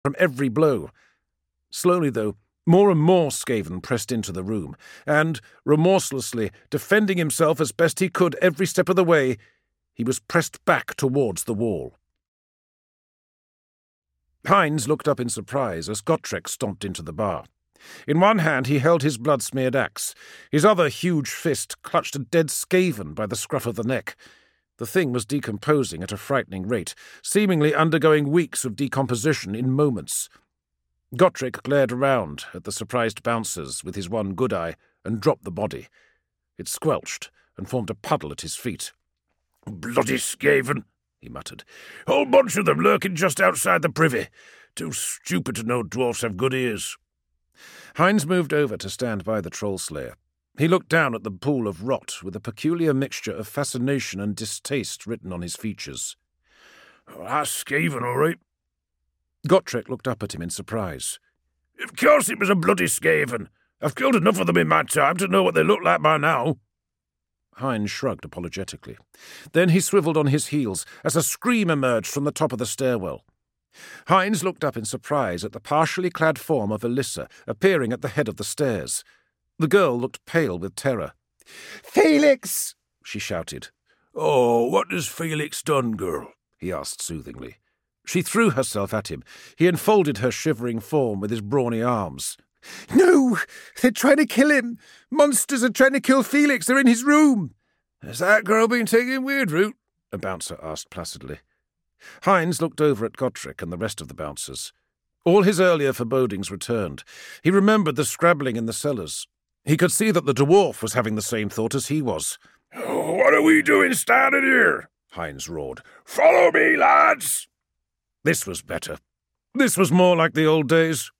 from every blow. Slowly, though, more and more Skaven pressed into the room, and, remorselessly, defending himself as best he could every step of the way, he was pressed back towards the wall. Heinz looked up in surprise as Gotrek stomped into the bar. In one hand he held his blood-smeared axe. His other huge fist clutched a dead Skaven by the scruff of the neck. The thing was decomposing at a frightening rate, seemingly undergoing weeks of decomposition in moments. Gotrek glared around at the surprised bouncers with his one good eye and dropped the body. It squelched and formed a puddle at his feet. "Bloody Skaven," he muttered. "Whole bunch of them lurking just outside the privy. Too stupid to know dwarfs have good ears." Heinz moved over to stand by the troll-slayer. He looked down at the pool of rot with a peculiar mixture of fascination and distaste written on his features. "That's Skaven, all right." Gotrek looked up at him in surprise. "Of course it was a bloody Skaven. I've killed enough of them in my time to know what they look like by now." Heinz shrugged apologetically. Then he swiveled on his heels as a scream emerged from the top of the stairwell. Heinz looked up in surprise at the partially clad form of Elissa appearing at the head of the stairs. The girl looked pale with terror. "Felix!" she shouted. "Oh, what has Felix done, girl?" he asked soothingly. She threw herself at him. He enfolded her shivering form with his brawny arms. "No! They're trying to kill him! Monsters are trying to kill Felix! They're in his room!" "Has that girl been taking weird route?" a bouncer asked placidly. Heinz looked over at Gotrek and the rest of the bouncers. All his earlier forebodings returned. He remembered the scrabbling in the cellars. He could see that the dwarf was having the same thought as he was. "Oh, what are we doing standing here?" Heinz roared. "Follow me, lads!" This was better. This was more like the old days.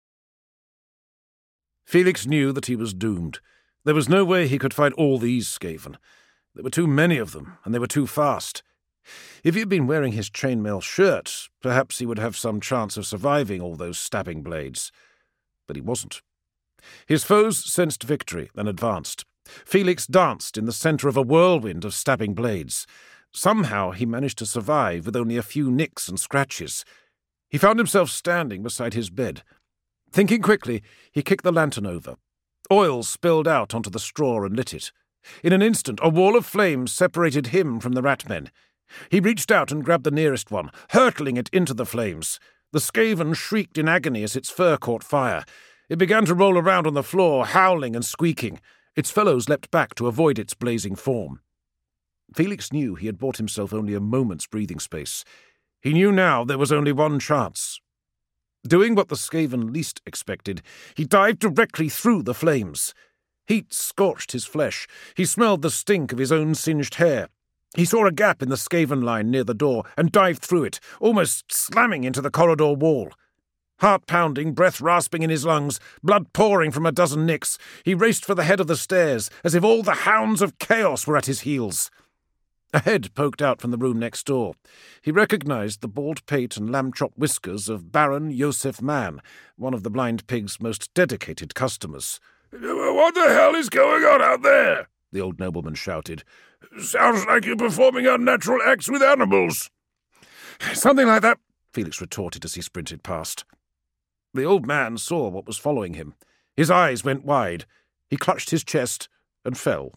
Felix knew that he was doomed. There was no way he could fight all these Skaven. There were too many of them, and they were too fast. If he had been wearing his chainmail shirt, perhaps he would have some chance of surviving all those stabbing blades. But he wasn't. His foes sensed victory and advanced. Felix danced in the centre of a whirlwind of stabbing blades. Somehow he managed to survive with only a few nicks and scratches. He found himself standing beside his bed. Thinking quickly, he kicked the lantern over. Oil spilled out onto the straw and lit it. In an instant, a wall of flames separated him from the rat-men. He reached out and grabbed the nearest one, hurtling it into the flames. The Skaven shrieked in agony as its fur caught fire. It began to roll around on the floor, howling and squeaking. Its fellows leapt back to avoid its blazing form. Felix knew he had bought himself only a moment's breathing space. He knew now there was only one chance. Doing what the Skaven least expected, he dived directly through the flames. Heat scorched his flesh. He smelled the stink of his own singed hair. He saw a gap in the Skaven line near the door and dived through it, almost slamming into the corridor wall. Heart pounding, breath rasping in his lungs, blood pouring from a dozen nicks, he raced for the head of the stairs, as if all the hounds of chaos were at his heels. A head poked out from the room next door. He recognized the bald pate and lamb-chop whiskers of Baron Josef Mann, one of the blind pig's most dedicated customers. "What the hell is going on out there?" the old nobleman shouted. "Sounds like you're performing unnatural acts with animals." "Something like that," Felix retorted as he sprinted past. The old man saw what was following him. His eyes went wide. He clutched his chest and fell.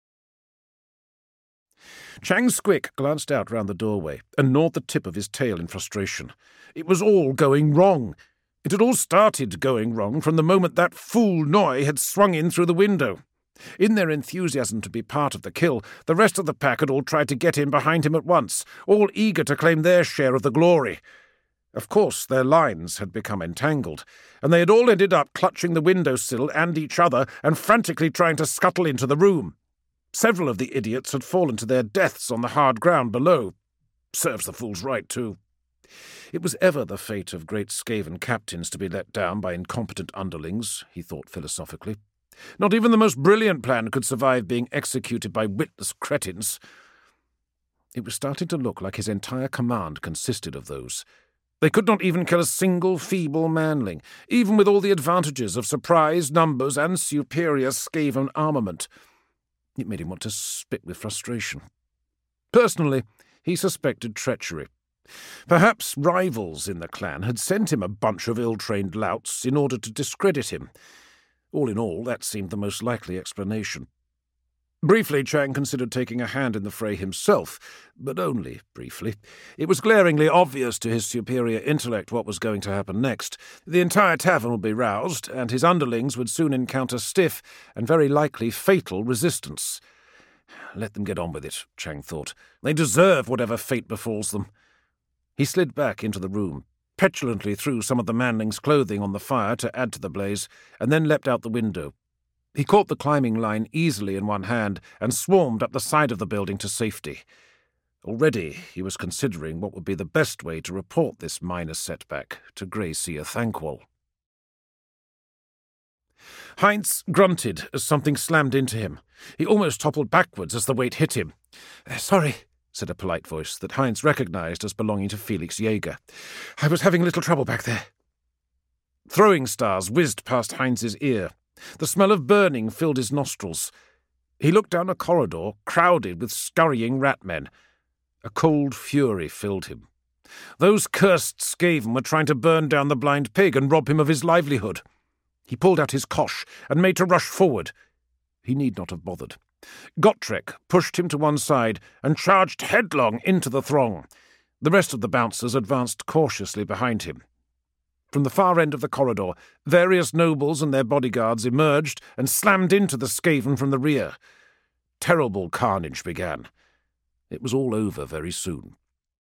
Chang Squick glanced out round the doorway and gnawed the tip of his tail in frustration. It was all going wrong. It had all started going wrong from the moment that fool Noi had swung in through the window. In their enthusiasm to be part of the kill, the rest of the pack had all tried to get in behind him at once, all eager to claim their share of the glory. Of course, their lines had become entangled, and they had all ended up clutching the windowsill and each other and frantically trying to scuttle into the room. Several of the idiots had fallen to their deaths on the hard ground below. Serves the fools right, too. It was ever the fate of great Skaven captains to be let down by incompetent underlings, he thought philosophically. Not even the most brilliant plan could survive being executed by witless cretins. It was starting to look like his entire command consisted of those. They could not even kill a single feeble manling, even with all the advantages of surprise, numbers, and superior Skaven armament. It made him want to spit with frustration. Personally, he suspected treachery. Perhaps rivals in the clan had sent him a bunch of ill-trained louts in order to discredit him. All in all, that seemed the most likely explanation. Briefly, Chang considered taking a hand in the fray himself, but only briefly. It was glaringly obvious to his superior intellect what was going to happen next. The entire tavern would be roused, and his underlings would soon encounter stiff and very likely fatal resistance. Let them get on with it, Chang thought. They deserve whatever fate befalls them. He slid back into the room, petulantly threw some of the manling's clothing on the fire to add to the blaze, and then leapt out the window. He caught the climbing line easily in one hand and swarmed up the side of the building to safety. Already he was considering what would be the best way to report this minor setback to Grey Seer Thankwall. Heinz grunted as something slammed into him. He almost toppled backwards as the weight hit him. "Sorry," said a polite voice that Heinz recognized as belonging to Felix Jaeger. "I was having a little trouble back there." Throwing stars whizzed past Heinz's ear. The smell of burning filled his nostrils. He looked down a corridor crowded with scurrying rat-men. A cold fury filled him. Those cursed Skaven were trying to burn down the blind pig and rob him of his livelihood. He pulled out his kosh and made to rush forward. He need not have bothered. Gotrek pushed him to one side and charged headlong into the throng. The rest of the bouncers advanced cautiously behind him. From the far end of the corridor, various nobles and their bodyguards emerged and slammed into the Skaven from the rear. Terrible carnage began. It was all over very soon.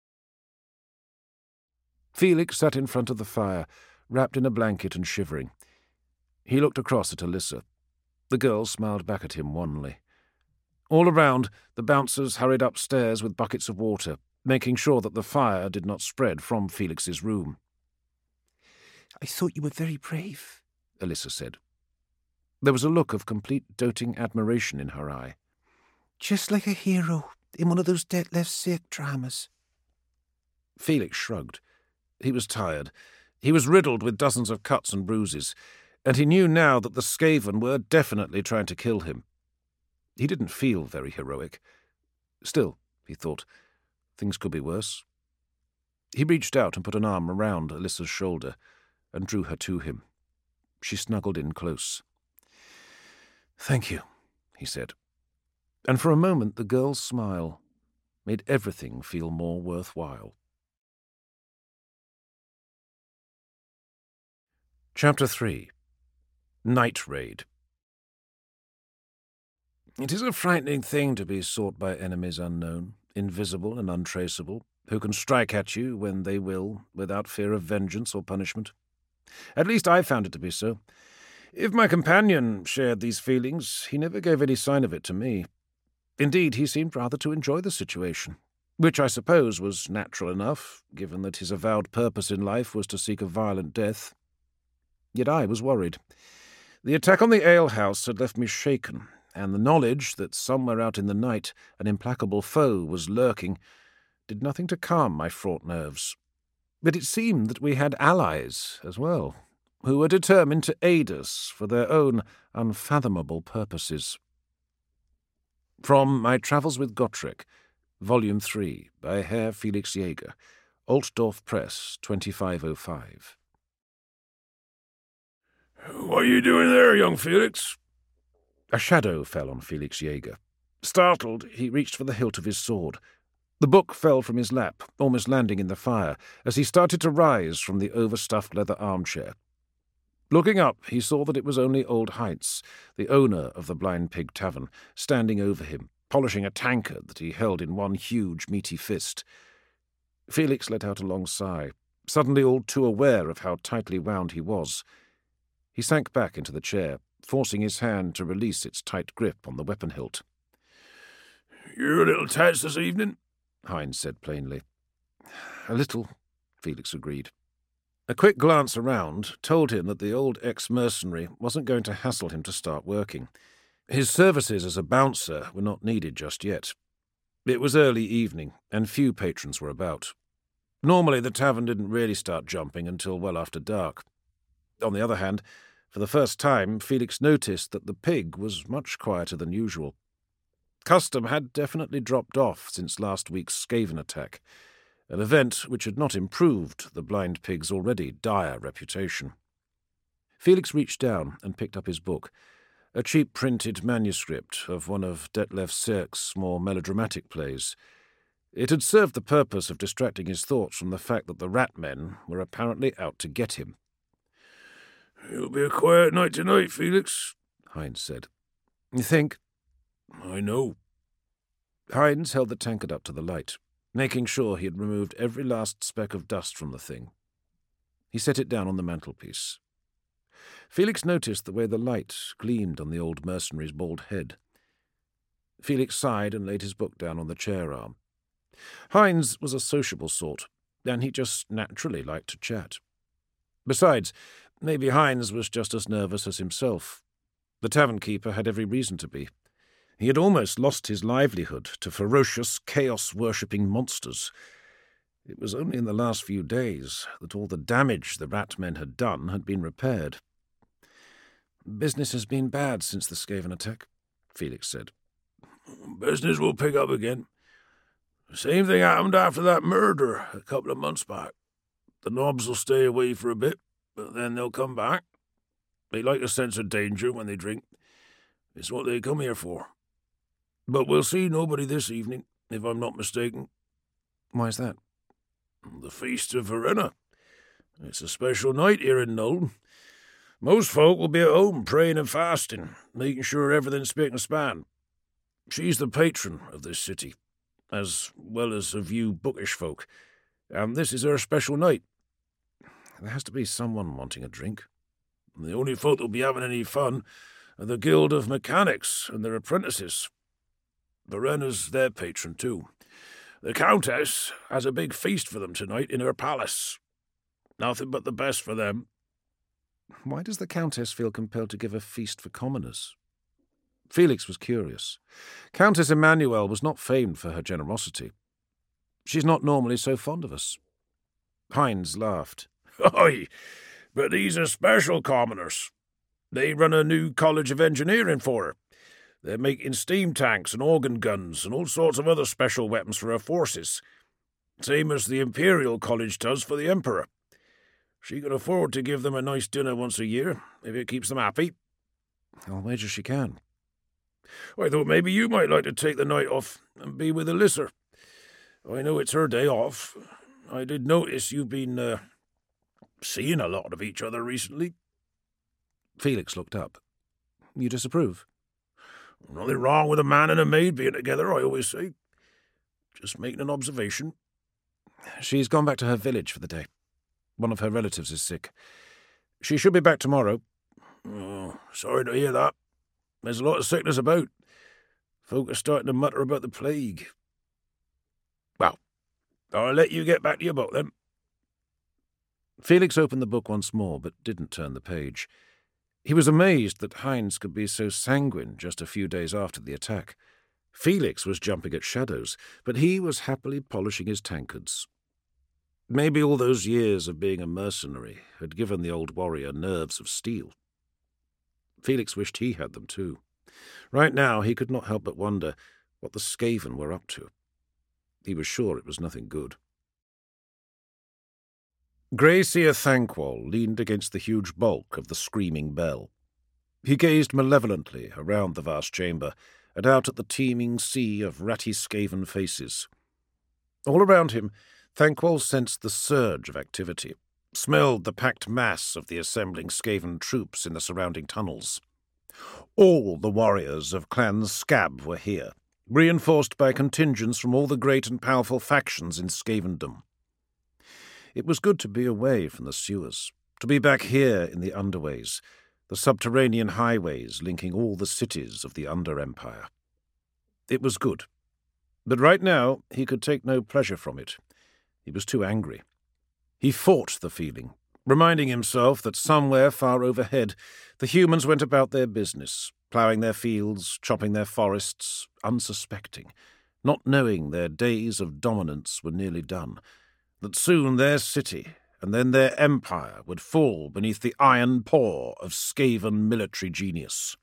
Felix sat in front of the fire, wrapped in a blanket and shivering. He looked across at Alyssa. The girl smiled back at him wanly. All around, the bouncers hurried upstairs with buckets of water, making sure that the fire did not spread from Felix's room. "I thought you were very brave," Alyssa said. There was a look of complete doting admiration in her eye. "Just like a hero in one of those Detlef Sierck dramas." Felix shrugged. He was tired. He was riddled with dozens of cuts and bruises, and he knew now that the Skaven were definitely trying to kill him. He didn't feel very heroic. Still, he thought, things could be worse. He reached out and put an arm around Alyssa's shoulder and drew her to him. She snuggled in close. "Thank you," he said. And for a moment the girl's smile made everything feel more worthwhile. Chapter 3. Night Raid. It is a frightening thing to be sought by enemies unknown, invisible and untraceable, who can strike at you when they will, without fear of vengeance or punishment. At least I found it to be so. If my companion shared these feelings, he never gave any sign of it to me. Indeed, he seemed rather to enjoy the situation, which I suppose was natural enough, given that his avowed purpose in life was to seek a violent death. Yet I was worried. The attack on the alehouse had left me shaken, and the knowledge that somewhere out in the night an implacable foe was lurking did nothing to calm my fraught nerves. But it seemed that we had allies as well, who were determined to aid us for their own unfathomable purposes. From My Travels with Gotrek, Volume 3, by Herr Felix Jaeger, Altdorf Press, 2505. "What are you doing there, young Felix?" A shadow fell on Felix Jaeger. Startled, he reached for the hilt of his sword. The book fell from his lap, almost landing in the fire, as he started to rise from the overstuffed leather armchair. Looking up, he saw that it was only old Heinz, the owner of the Blind Pig Tavern, standing over him, polishing a tankard that he held in one huge, meaty fist. Felix let out a long sigh, suddenly all too aware of how tightly wound he was. He sank back into the chair, forcing his hand to release its tight grip on the weapon hilt. "You're a little tense this evening," Heinz said plainly. "A little," Felix agreed. A quick glance around told him that the old ex-mercenary wasn't going to hassle him to start working. His services as a bouncer were not needed just yet. It was early evening, and few patrons were about. Normally the tavern didn't really start jumping until well after dark. On the other hand, for the first time, Felix noticed that the pig was much quieter than usual. Custom had definitely dropped off since last week's Skaven attack, an event which had not improved the blind pig's already dire reputation. Felix reached down and picked up his book, a cheap printed manuscript of one of Detlef Sierck's more melodramatic plays. It had served the purpose of distracting his thoughts from the fact that the rat men were apparently out to get him. "It'll be a quiet night tonight, Felix," Hines said. "You think?" "I know." Hines held the tankard up to the light, making sure he had removed every last speck of dust from the thing. He set it down on the mantelpiece. Felix noticed the way the light gleamed on the old mercenary's bald head. Felix sighed and laid his book down on the chair arm. Hines was a sociable sort, and he just naturally liked to chat. Besides, maybe Hines was just as nervous as himself. The tavern-keeper had every reason to be. He had almost lost his livelihood to ferocious, chaos-worshipping monsters. It was only in the last few days that all the damage the rat men had done had been repaired. "Business has been bad since the Skaven attack," Felix said. "Business will pick up again. The same thing happened after that murder a couple of months back. The knobs will stay away for a bit, but then they'll come back. They like a sense of danger when they drink. It's what they come here for. But we'll see nobody this evening, if I'm not mistaken." "Why's that?" "The Feast of Verena. It's a special night here in Nuln. Most folk will be at home praying and fasting, making sure everything's spick and span. She's the patron of this city, as well as of you bookish folk, and this is her special night." "There has to be someone wanting a drink." "The only folk that'll be having any fun are the Guild of Mechanics and their apprentices. Verena's their patron, too. The Countess has a big feast for them tonight in her palace. Nothing but the best for them." Why does the Countess feel compelled to give a feast for commoners? Felix was curious. Countess Emmanuel was not famed for her generosity. She's not normally so fond of us. Hines laughed. "Aye, but these are special commoners. They run a new college of engineering for her. They're making steam tanks and organ guns and all sorts of other special weapons for her forces, same as the Imperial College does for the Emperor. She can afford to give them a nice dinner once a year, if it keeps them happy." "I'll wager she can." "I thought maybe you might like to take the night off and be with Alyssa. I know it's her day off. I did notice you've been seeing a lot of each other recently." Felix looked up. "You disapprove?" "Nothing wrong with a man and a maid being together, I always say. Just making an observation." "She's gone back to her village for the day. One of her relatives is sick. She should be back tomorrow." "Oh, sorry to hear that. There's a lot of sickness about. Folk are starting to mutter about the plague. Well, I'll let you get back to your book, then." Felix opened the book once more, but didn't turn the page. He was amazed that Hines could be so sanguine just a few days after the attack. Felix was jumping at shadows, but he was happily polishing his tankards. Maybe all those years of being a mercenary had given the old warrior nerves of steel. Felix wished he had them too. Right now he could not help but wonder what the Skaven were up to. He was sure it was nothing good. Grey Seer Thanquol leaned against the huge bulk of the screaming bell. He gazed malevolently around the vast chamber and out at the teeming sea of ratty Skaven faces. All around him, Thanquol sensed the surge of activity, smelled the packed mass of the assembling Skaven troops in the surrounding tunnels. All the warriors of Clan Scab were here, reinforced by contingents from all the great and powerful factions in Skavendom. It was good to be away from the sewers, to be back here in the underways, the subterranean highways linking all the cities of the Under-Empire. It was good. But right now he could take no pleasure from it. He was too angry. He fought the feeling, reminding himself that somewhere far overhead the humans went about their business, ploughing their fields, chopping their forests, unsuspecting, not knowing their days of dominance were nearly done, that soon their city and then their empire would fall beneath the iron paw of Skaven military genius.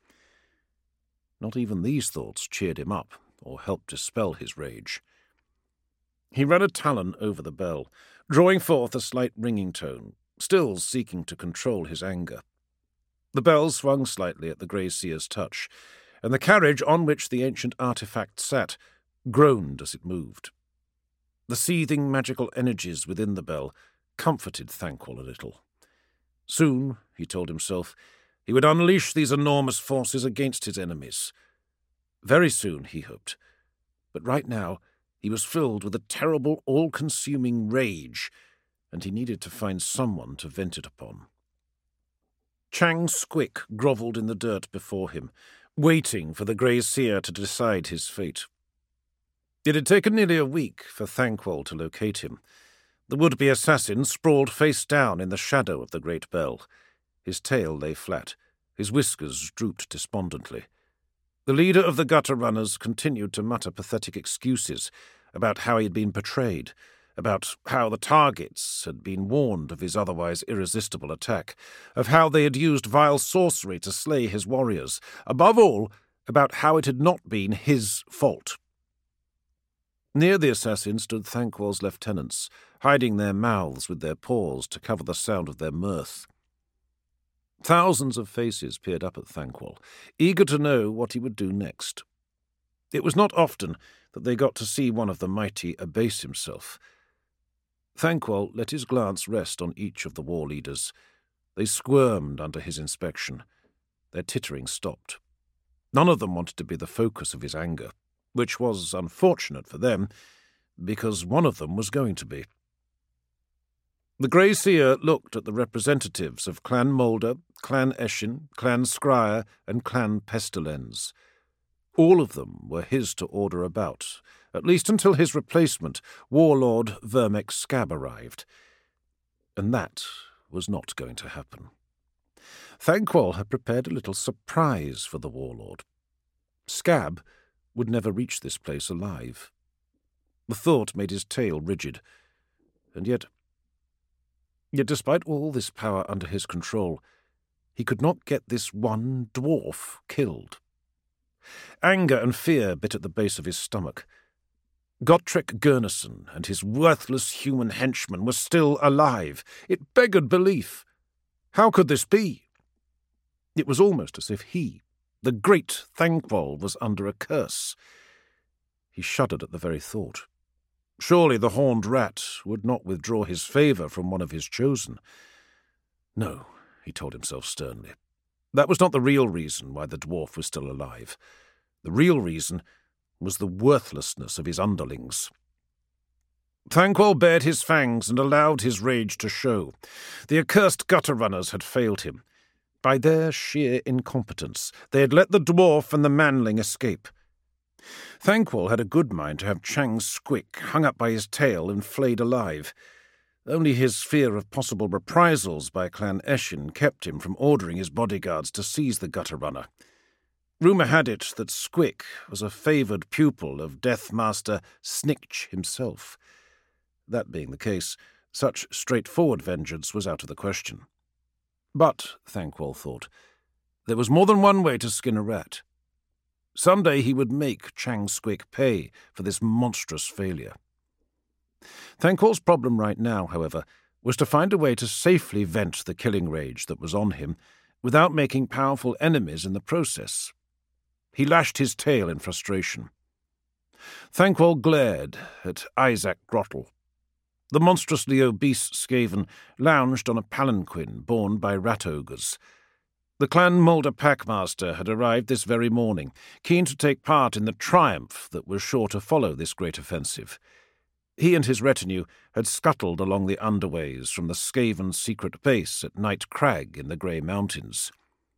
Not even these thoughts cheered him up or helped dispel his rage. He ran a talon over the bell, drawing forth a slight ringing tone, still seeking to control his anger. The bell swung slightly at the Grey Seer's touch, and the carriage on which the ancient artifact sat groaned as it moved. The seething magical energies within the bell comforted Thanquol a little. Soon, he told himself, he would unleash these enormous forces against his enemies. Very soon, he hoped. But right now, he was filled with a terrible, all-consuming rage, and he needed to find someone to vent it upon. Chang Squick grovelled in the dirt before him, waiting for the Grey Seer to decide his fate. It had taken nearly a week for Thanquol to locate him. The would-be assassin sprawled face down in the shadow of the great bell. His tail lay flat, his whiskers drooped despondently. The leader of the gutter runners continued to mutter pathetic excuses about how he had been betrayed, about how the targets had been warned of his otherwise irresistible attack, of how they had used vile sorcery to slay his warriors, above all, about how it had not been his fault. Near the assassin stood Thanquol's lieutenants, hiding their mouths with their paws to cover the sound of their mirth. Thousands of faces peered up at Thanquol, eager to know what he would do next. It was not often that they got to see one of the mighty abase himself. Thanquol let his glance rest on each of the war leaders. They squirmed under his inspection. Their tittering stopped. None of them wanted to be the focus of his anger, which was unfortunate for them, because one of them was going to be. The Grey Seer looked at the representatives of Clan Moulder, Clan Eshin, Clan Scryer, and Clan Pestilens. All of them were his to order about, at least until his replacement, Warlord Vermex Scab, arrived. And that was not going to happen. Thanquol had prepared a little surprise for the Warlord. Scab would never reach this place alive. The thought made his tail rigid. And yet despite all this power under his control, he could not get this one dwarf killed. Anger and fear bit at the base of his stomach. Gotrek Gurnason and his worthless human henchmen were still alive. It beggared belief. How could this be? It was almost as if he, the great Thanquol, was under a curse. He shuddered at the very thought. Surely the horned rat would not withdraw his favour from one of his chosen. No, he told himself sternly. That was not the real reason why the dwarf was still alive. The real reason was the worthlessness of his underlings. Thanquol bared his fangs and allowed his rage to show. The accursed gutter runners had failed him. By their sheer incompetence, they had let the dwarf and the manling escape. Thanquol had a good mind to have Chang Squick hung up by his tail and flayed alive. Only his fear of possible reprisals by Clan Eshin kept him from ordering his bodyguards to seize the gutter runner. Rumour had it that Squick was a favoured pupil of Death Master Snikch himself. That being the case, such straightforward vengeance was out of the question. But, Thanquol thought, there was more than one way to skin a rat. Some day he would make Chang Squick pay for this monstrous failure. Thanquol's problem right now, however, was to find a way to safely vent the killing rage that was on him without making powerful enemies in the process. He lashed his tail in frustration. Thanquol glared at Isaac Grottle. The monstrously obese Skaven lounged on a palanquin borne by rat ogres. The Clan Moulder Packmaster had arrived this very morning, keen to take part in the triumph that was sure to follow this great offensive. He and his retinue had scuttled along the underways from the Skaven secret base at Night Crag in the Grey Mountains.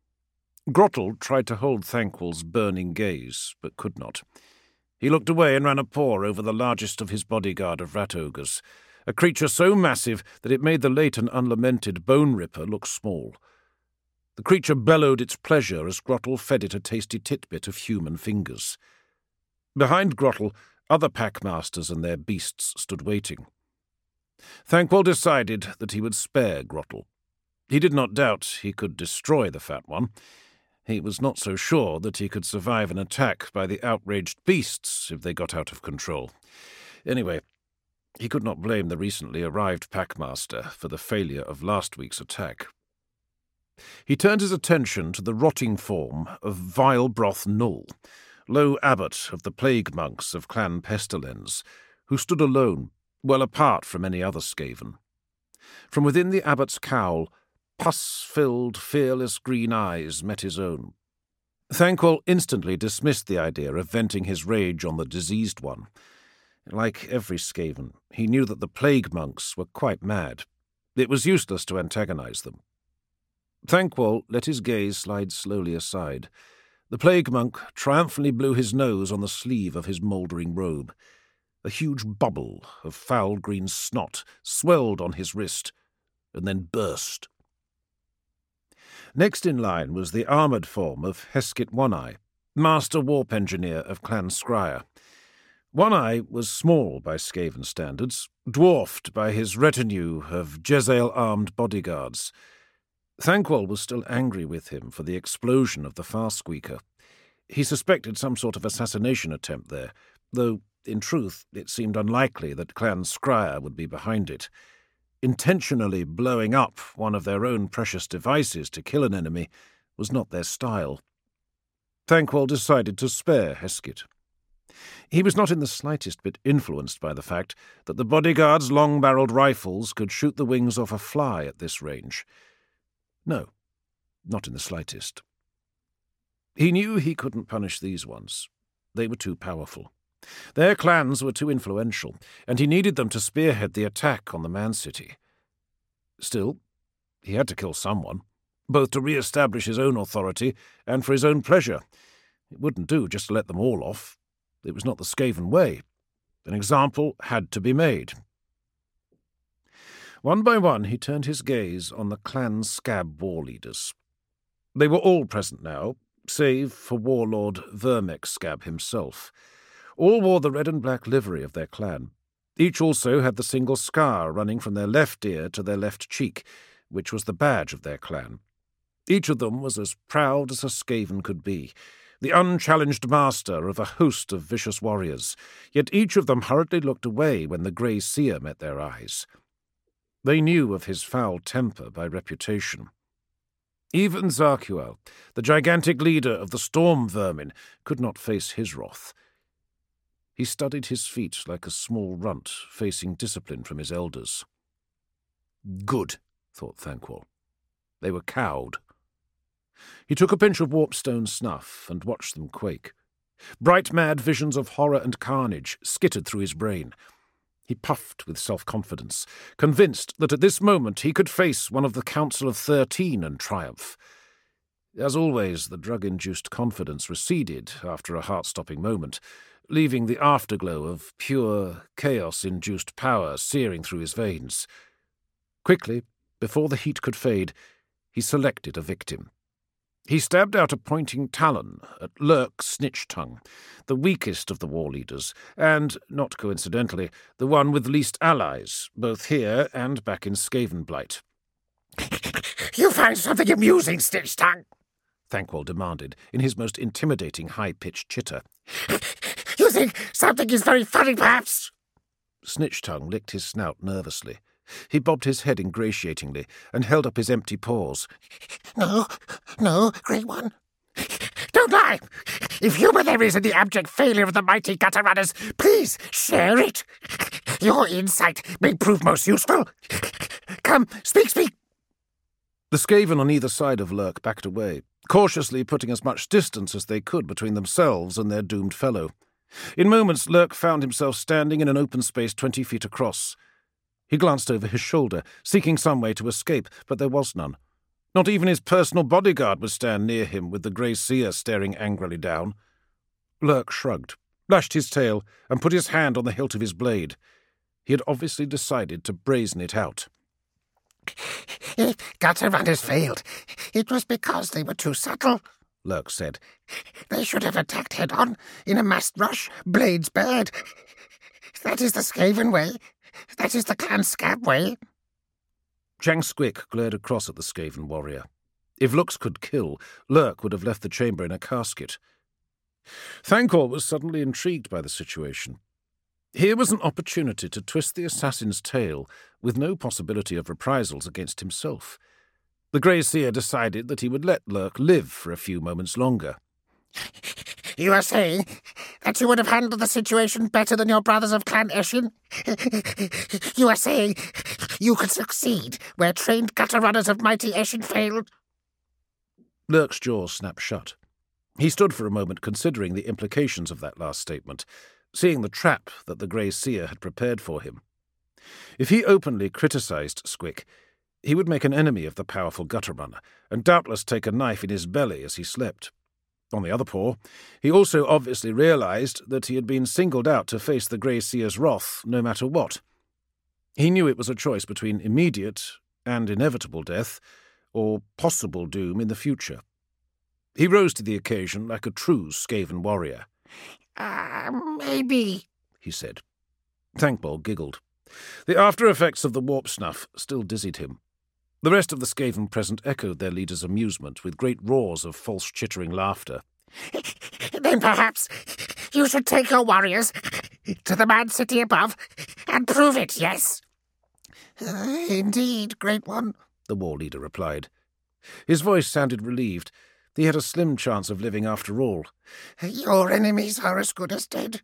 Grottle tried to hold Thanquol's burning gaze, but could not. He looked away and ran a paw over the largest of his bodyguard of rat ogres, a creature so massive that it made the late and unlamented Bone Ripper look small. The creature bellowed its pleasure as Grottle fed it a tasty titbit of human fingers. Behind Grottle, other packmasters and their beasts stood waiting. Thanquol decided that he would spare Grottle. He did not doubt he could destroy the fat one. He was not so sure that he could survive an attack by the outraged beasts if they got out of control. Anyway, He could not blame the recently arrived packmaster for the failure of last week's attack. He turned his attention to the rotting form of Vilebroth Null, low abbot of the plague monks of Clan Pestilens, who stood alone, well apart from any other Skaven. From within the abbot's cowl, pus-filled, fearless green eyes met his own. Thanquol instantly dismissed the idea of venting his rage on the diseased one. Like every Skaven, he knew that the plague monks were quite mad. It was useless to antagonize them. Thanquol let his gaze slide slowly aside. The plague monk triumphantly blew his nose on the sleeve of his mouldering robe. A huge bubble of foul green snot swelled on his wrist, and then burst. Next in line was the armoured form of Heskett One-Eye, master warp engineer of Clan Skryre. One-Eye was small by Skaven standards, dwarfed by his retinue of Jezzail-armed bodyguards. Thanquol was still angry with him for the explosion of the Farsqueaker. He suspected some sort of assassination attempt there, though, in truth, it seemed unlikely that Clan Skryre would be behind it. Intentionally blowing up one of their own precious devices to kill an enemy was not their style. Thanquol decided to spare Heskett. He was not in the slightest bit influenced by the fact that the bodyguards' long-barreled rifles could shoot the wings off a fly at this range. No, not in the slightest. He knew he couldn't punish these ones. They were too powerful. Their clans were too influential, and he needed them to spearhead the attack on the Man-City. Still, he had to kill someone, both to re-establish his own authority and for his own pleasure. It wouldn't do just to let them all off. It was not the Skaven way. An example had to be made. One by one he turned his gaze on the clan scab war leaders. They were all present now, save for warlord Vermex Scab himself. All wore the red and black livery of their clan. Each also had the single scar running from their left ear to their left cheek, which was the badge of their clan. Each of them was as proud as a Skaven could be, the unchallenged master of a host of vicious warriors, yet each of them hurriedly looked away when the grey seer met their eyes. They knew of his foul temper by reputation. Even Zarkuel, the gigantic leader of the storm vermin, could not face his wrath. He studied his feet like a small runt facing discipline from his elders. Good, thought Thanquol. They were cowed. He took a pinch of warpstone snuff and watched them quake. Bright, mad visions of horror and carnage skittered through his brain. He puffed with self-confidence, convinced that at this moment he could face one of the Council of 13 and triumph. As always, the drug-induced confidence receded after a heart-stopping moment, leaving the afterglow of pure, chaos-induced power searing through his veins. Quickly, before the heat could fade, he selected a victim. He stabbed out a pointing talon at Lurk Snitchtongue, the weakest of the war leaders, and, not coincidentally, the one with least allies, both here and back in Skavenblight. You find something amusing, Snitchtongue? Thanquol demanded, in his most intimidating high-pitched chitter. You think something is very funny, perhaps? Snitchtongue licked his snout nervously. He bobbed his head ingratiatingly and held up his empty paws. No, Great One. Don't lie. If humour there is in the abject failure of the mighty gutter runners, please share it. Your insight may prove most useful. Come, speak. The Skaven on either side of Lurk backed away, cautiously putting as much distance as they could between themselves and their doomed fellow. In moments, Lurk found himself standing in an open space 20 feet across. He glanced over his shoulder, seeking some way to escape, but there was none. Not even his personal bodyguard would stand near him with the grey seer staring angrily down. Lurk shrugged, lashed his tail, and put his hand on the hilt of his blade. He had obviously decided to brazen it out. If gutter runners failed, it was because they were too subtle, Lurk said. They should have attacked head-on, in a massed rush, blades bared. That is the Skaven way. That is the Clan Scab way. Chang Squick glared across at the Skaven warrior. If looks could kill, Lurk would have left the chamber in a casket. Thanquol was suddenly intrigued by the situation. Here was an opportunity to twist the assassin's tail with no possibility of reprisals against himself. The Grey Seer decided that he would let Lurk live for a few moments longer. You are saying that you would have handled the situation better than your brothers of Clan Eshin? You are saying you could succeed where trained gutter runners of mighty Eshin failed? Lurk's jaws snapped shut. He stood for a moment considering the implications of that last statement, seeing the trap that the Grey Seer had prepared for him. If he openly criticised Squick, he would make an enemy of the powerful gutter runner, and doubtless take a knife in his belly as he slept. On the other paw, he also obviously realised that he had been singled out to face the Grey Seer's wrath no matter what. He knew it was a choice between immediate and inevitable death, or possible doom in the future. He rose to the occasion like a true Skaven warrior. Maybe, he said. Thankball giggled. The after-effects of the warp snuff still dizzied him. The rest of the Skaven present echoed their leader's amusement with great roars of false chittering laughter. Then perhaps you should take your warriors to the Mad City above and prove it, yes? Indeed, Great One, the war leader replied. His voice sounded relieved. He had a slim chance of living after all. Your enemies are as good as dead.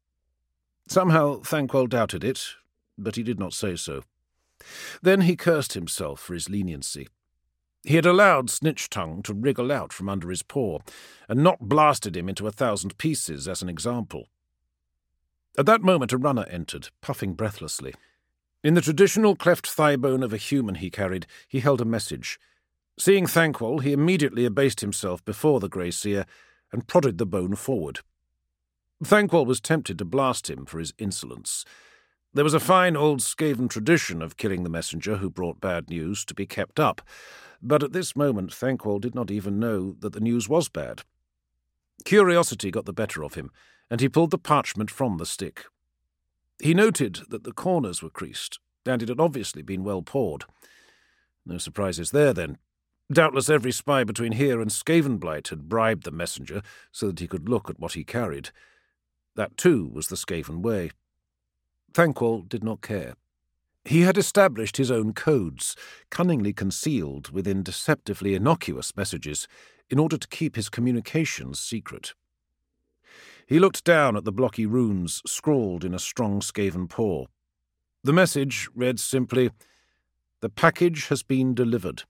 Somehow Thanquol doubted it, but he did not say so. Then he cursed himself for his leniency. He had allowed Snitch Tongue to wriggle out from under his paw, and not blasted him into 1,000 pieces as an example. At that moment a runner entered, puffing breathlessly. In the traditional cleft thigh bone of a human he carried, he held a message. Seeing Thanquol, he immediately abased himself before the Grey Seer and prodded the bone forward. Thanquol was tempted to blast him for his insolence. There was a fine old Skaven tradition of killing the messenger who brought bad news to be kept up, but at this moment Thanquol did not even know that the news was bad. Curiosity got the better of him, and he pulled the parchment from the stick. He noted that the corners were creased, and it had obviously been well poured. No surprises there, then. Doubtless every spy between here and Skavenblight had bribed the messenger so that he could look at what he carried. That, too, was the Skaven way. Thanquol did not care. He had established his own codes, cunningly concealed within deceptively innocuous messages, in order to keep his communications secret. He looked down at the blocky runes scrawled in a strong Skaven paw. The message read simply, "The package has been delivered."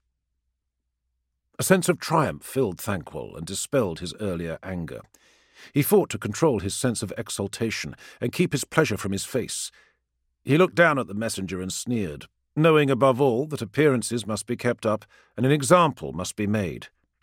A sense of triumph filled Thanquol and dispelled his earlier anger. He fought to control his sense of exultation and keep his pleasure from his face. He looked down at the messenger and sneered, knowing above all that appearances must be kept up and an example must be made.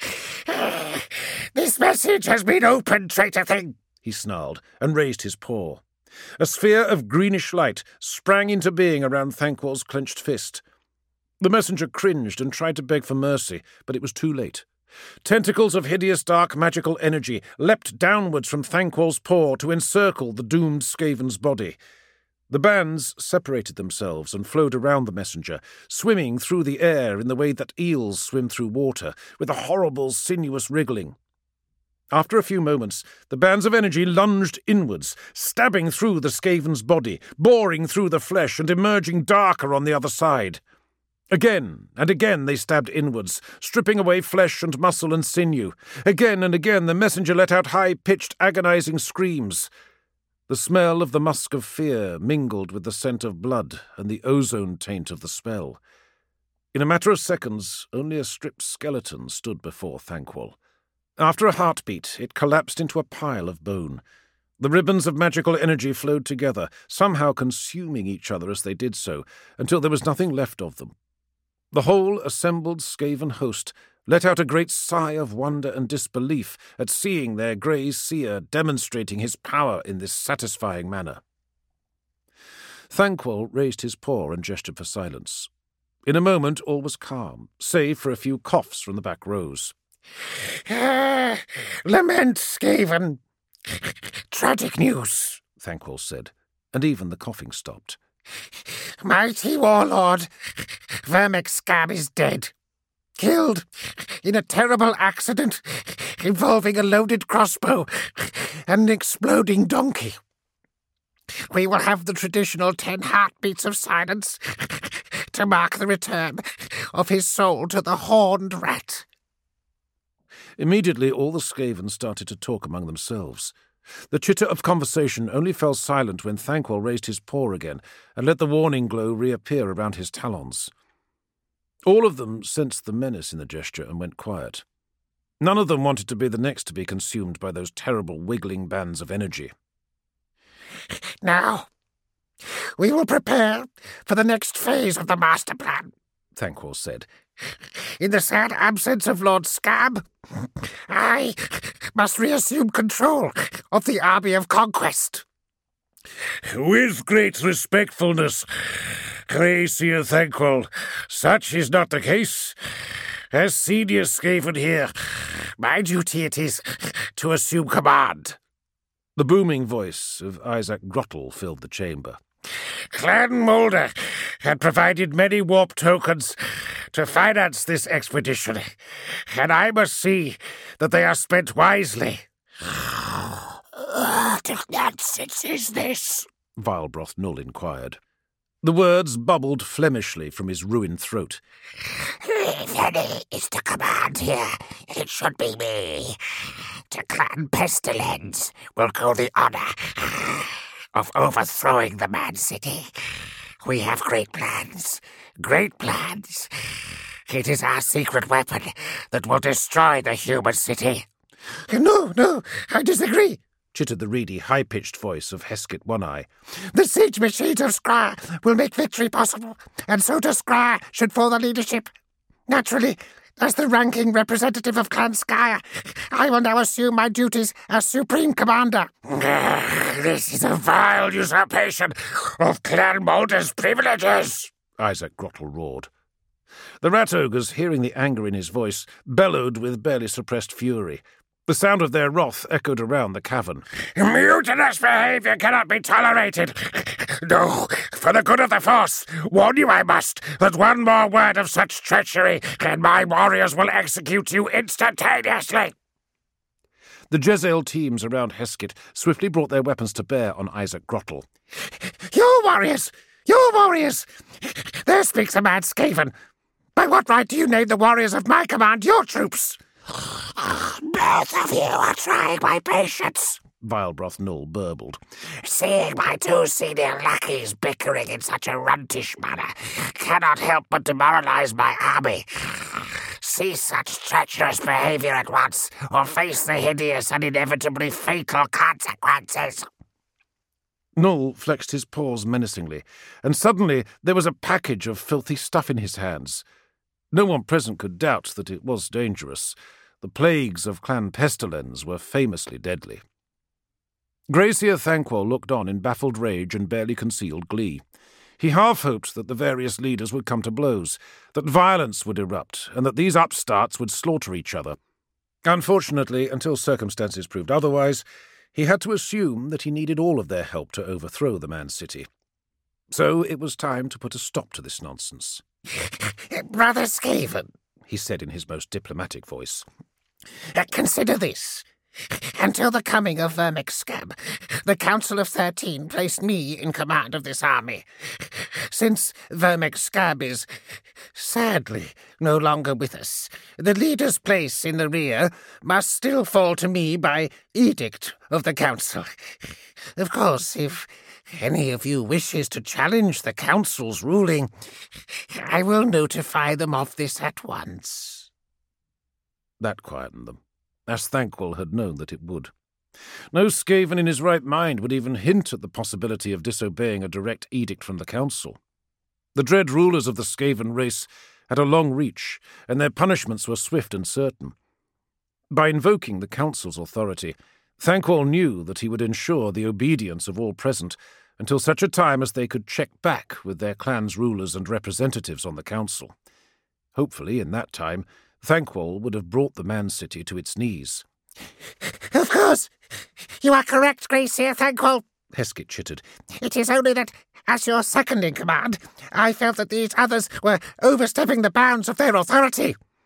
This message has been opened, traitor thing, he snarled and raised his paw. A sphere of greenish light sprang into being around Thanquol's clenched fist. The messenger cringed and tried to beg for mercy, but it was too late. Tentacles of hideous dark magical energy leapt downwards from Thanquol's paw to encircle the doomed Skaven's body. The bands separated themselves and flowed around the messenger, swimming through the air in the way that eels swim through water, with a horrible, sinuous wriggling. After a few moments, the bands of energy lunged inwards, stabbing through the Skaven's body, boring through the flesh and emerging darker on the other side. Again and again they stabbed inwards, stripping away flesh and muscle and sinew. Again and again the messenger let out high-pitched, agonizing screams. The smell of the musk of fear mingled with the scent of blood and the ozone taint of the spell. In a matter of seconds, only a stripped skeleton stood before Thanquol. After a heartbeat, it collapsed into a pile of bone. The ribbons of magical energy flowed together, somehow consuming each other as they did so, until there was nothing left of them. The whole assembled Skaven host let out a great sigh of wonder and disbelief at seeing their Grey Seer demonstrating his power in this satisfying manner. Thanquol raised his paw and gestured for silence. In a moment all was calm, save for a few coughs from the back rows. Lament, Skaven. Tragic news, Thanquol said, and even the coughing stopped. Mighty warlord, Vermex Scab is dead. Killed in a terrible accident involving a loaded crossbow and an exploding donkey. We will have the traditional 10 heartbeats of silence to mark the return of his soul to the horned rat. Immediately all the Skaven started to talk among themselves. The chitter of conversation only fell silent when Thanquol raised his paw again and let the warning glow reappear around his talons. All of them sensed the menace in the gesture and went quiet. None of them wanted to be the next to be consumed by those terrible wiggling bands of energy. Now, we will prepare for the next phase of the master plan, Thanquol said. In the sad absence of Lord Scab, I must reassume control of the army of conquest. With great respectfulness, Grey Seer Thanquol, such is not the case. As senior Skaven here, my duty it is to assume command. The booming voice of Isaac Grottle filled the chamber. Clan Moulder had provided many warp tokens to finance this expedition, and I must see that they are spent wisely. What nonsense is this? Vilebroth Null inquired. The words bubbled Flemishly from his ruined throat. If any is to command here, it should be me. To Clan Pestilence will go the honour of overthrowing the Man City. We have great plans. Great plans. It is our secret weapon that will destroy the human city. No, I disagree, chittered the reedy, high-pitched voice of Heskett One-Eye. The siege machines of Skryre will make victory possible, and so to Skryre should fall the leadership. Naturally, as the ranking representative of Clan Skryre, I will now assume my duties as Supreme Commander. This is a vile usurpation of Clan Moulder's privileges, Isaac Grottle roared. The rat ogres, hearing the anger in his voice, bellowed with barely suppressed fury. The sound of their wrath echoed around the cavern. Mutinous behaviour cannot be tolerated. No, for the good of the Force, warn you I must that one more word of such treachery and my warriors will execute you instantaneously. The Jezzail teams around Heskett swiftly brought their weapons to bear on Isaac Grottle. Your warriors! Your warriors! There speaks a mad Skaven. By what right do you name the warriors of my command your troops? Both of you are trying my patience, Vilebroth Null burbled. Seeing my two senior lackeys bickering in such a runtish manner cannot help but demoralize my army. Cease such treacherous behavior at once, or face the hideous and inevitably fatal consequences. Null flexed his paws menacingly, and suddenly there was a package of filthy stuff in his hands. No one present could doubt that it was dangerous. The plagues of Clan Pestilence were famously deadly. Grey Seer Thanquol looked on in baffled rage and barely concealed glee. He half hoped that the various leaders would come to blows, that violence would erupt, and that these upstarts would slaughter each other. Unfortunately, until circumstances proved otherwise, he had to assume that he needed all of their help to overthrow the Man City. So it was time to put a stop to this nonsense. Brother Skaven, he said in his most diplomatic voice. Consider this. Until the coming of Vermexcab, the Council of 13 placed me in command of this army. Since Vermexcab is, sadly, no longer with us, the leader's place in the rear must still fall to me by edict of the Council. Of course, if any of you wishes to challenge the Council's ruling, I will notify them of this at once. That quietened them, as Thanquol had known that it would. No Skaven in his right mind would even hint at the possibility of disobeying a direct edict from the Council. The dread rulers of the Skaven race had a long reach, and their punishments were swift and certain. By invoking the Council's authority, Thanquol knew that he would ensure the obedience of all present until such a time as they could check back with their clan's rulers and representatives on the Council. Hopefully, in that time, Thanquol would have brought the Man City to its knees. Of course! You are correct, Grey Seer Thanquol, Heskett chittered. It is only that, as your second in command, I felt that these others were overstepping the bounds of their authority.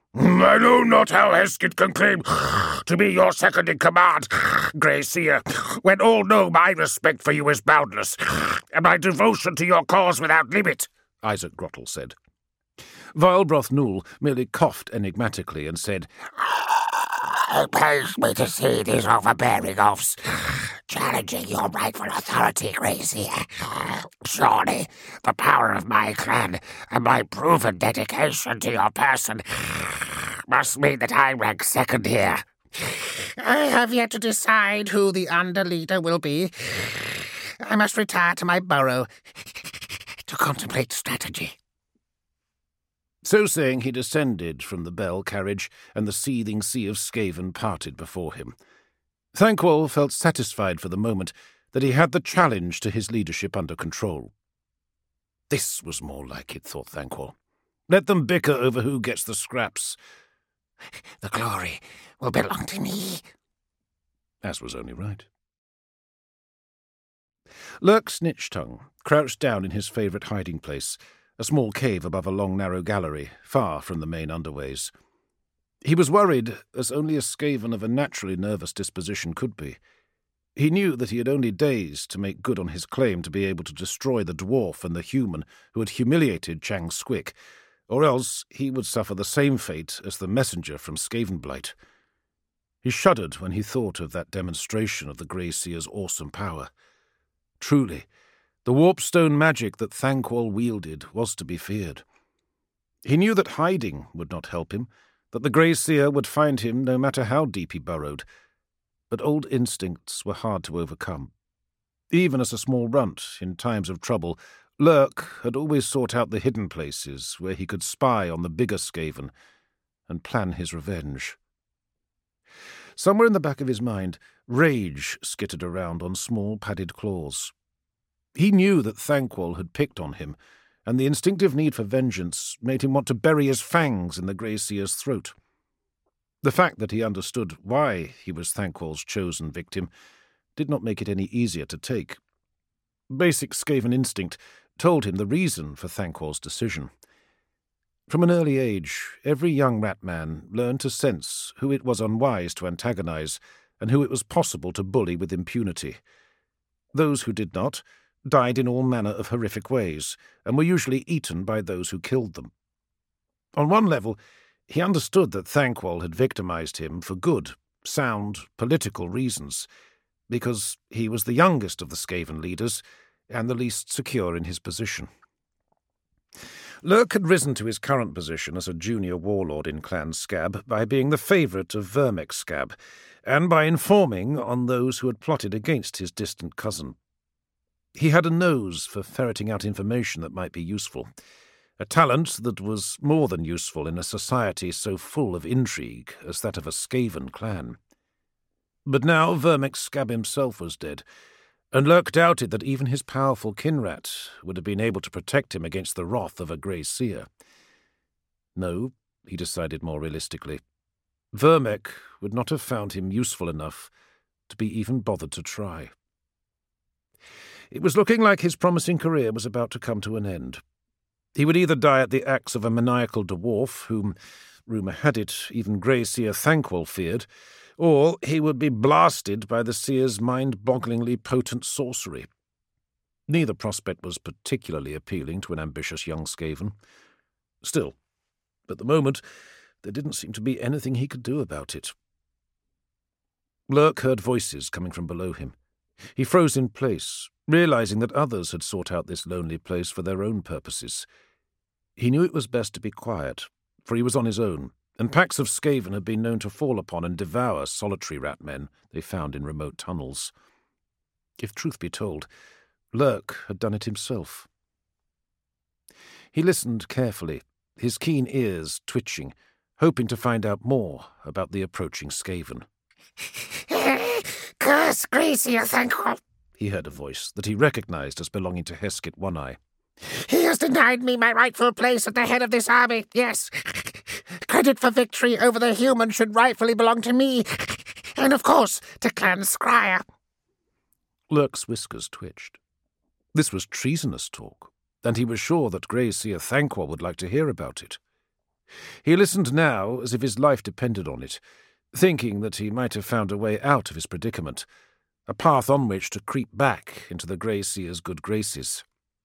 I know not how Hesketh can claim to be your second in command, Grey Seer, when all know my respect for you is boundless, and my devotion to your cause without limit, Isaac Grottle said. Vilebroth Newell merely coughed enigmatically and said, It pains me to see these overbearing oafs challenging your rightful authority, Grey Seer. Surely the power of my clan and my proven dedication to your person must mean that I rank second here. I have yet to decide who the under-leader will be. I must retire to my burrow to contemplate strategy. So saying, he descended from the bell carriage, and the seething sea of Skaven parted before him. Thanquol felt satisfied for the moment that he had the challenge to his leadership under control. This was more like it, thought Thanquol. Let them bicker over who gets the scraps. The glory will belong to me. As was only right. Lurk Snitchtongue crouched down in his favourite hiding place, a small cave above a long narrow gallery, far from the main underways. He was worried, as only a Skaven of a naturally nervous disposition could be. He knew that he had only days to make good on his claim to be able to destroy the dwarf and the human who had humiliated Chang Squick, or else he would suffer the same fate as the messenger from Skavenblight. He shuddered when he thought of that demonstration of the Grey Seer's awesome power. Truly, the warpstone magic that Thanquol wielded was to be feared. He knew that hiding would not help him, that the Grey Seer would find him no matter how deep he burrowed. But old instincts were hard to overcome. Even as a small runt, in times of trouble, Lurk had always sought out the hidden places where he could spy on the bigger Skaven and plan his revenge. Somewhere in the back of his mind, rage skittered around on small padded claws. He knew that Thanquol had picked on him, and the instinctive need for vengeance made him want to bury his fangs in the Grey Seer's throat. The fact that he understood why he was Thanquol's chosen victim did not make it any easier to take. Basic Skaven instinct told him the reason for Thanquol's decision. From an early age, every young rat-man learned to sense who it was unwise to antagonize and who it was possible to bully with impunity. Those who did not died in all manner of horrific ways, and were usually eaten by those who killed them. On one level, he understood that Thanquol had victimized him for good, sound, political reasons, because he was the youngest of the Skaven leaders and the least secure in his position. Lurk had risen to his current position as a junior warlord in Clan Scab by being the favourite of Vermex Scab, and by informing on those who had plotted against his distant cousin. He had a nose for ferreting out information that might be useful, a talent that was more than useful in a society so full of intrigue as that of a Skaven clan. But now Vermex Scab himself was dead, and Lurk doubted that even his powerful kinrat would have been able to protect him against the wrath of a Grey Seer. No, he decided more realistically, Vermeck would not have found him useful enough to be even bothered to try. It was looking like his promising career was about to come to an end. He would either die at the axe of a maniacal dwarf, whom, rumour had it, even Grey Seer Thanquol feared, or he would be blasted by the Seer's mind-bogglingly potent sorcery. Neither prospect was particularly appealing to an ambitious young Skaven. Still, at the moment, there didn't seem to be anything he could do about it. Lurk heard voices coming from below him. He froze in place, realizing that others had sought out this lonely place for their own purposes. He knew it was best to be quiet, for he was on his own, and packs of Skaven had been known to fall upon and devour solitary rat-men they found in remote tunnels. If truth be told, Lurk had done it himself. He listened carefully, his keen ears twitching, hoping to find out more about the approaching Skaven. Curse Grey Seer Thanquol, he heard a voice that he recognized as belonging to Hesketh One-Eye. He has denied me my rightful place at the head of this army, yes. Credit for victory over the human should rightfully belong to me, and of course to Clan Scryer. Lurk's whiskers twitched. This was treasonous talk, and he was sure that Grey Seer Thanquol would like to hear about it. He listened now as if his life depended on it, thinking that he might have found a way out of his predicament, a path on which to creep back into the Grey Seer's good graces.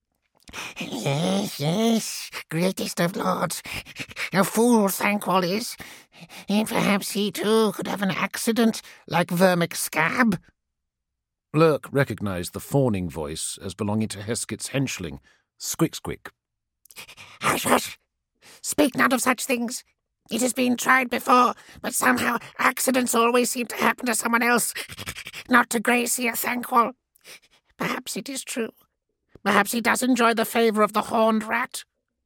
Yes, yes, greatest of lords. A fool Thanquol is. And perhaps he too could have an accident like Vermic Scab. Lurk recognised the fawning voice as belonging to Hesket's henchling, Squick-Squick. Hush, hush. Speak not of such things. It has been tried before, but somehow accidents always seem to happen to someone else, not to Grey Seer Thanquol. Perhaps it is true. Perhaps he does enjoy the favour of the horned rat.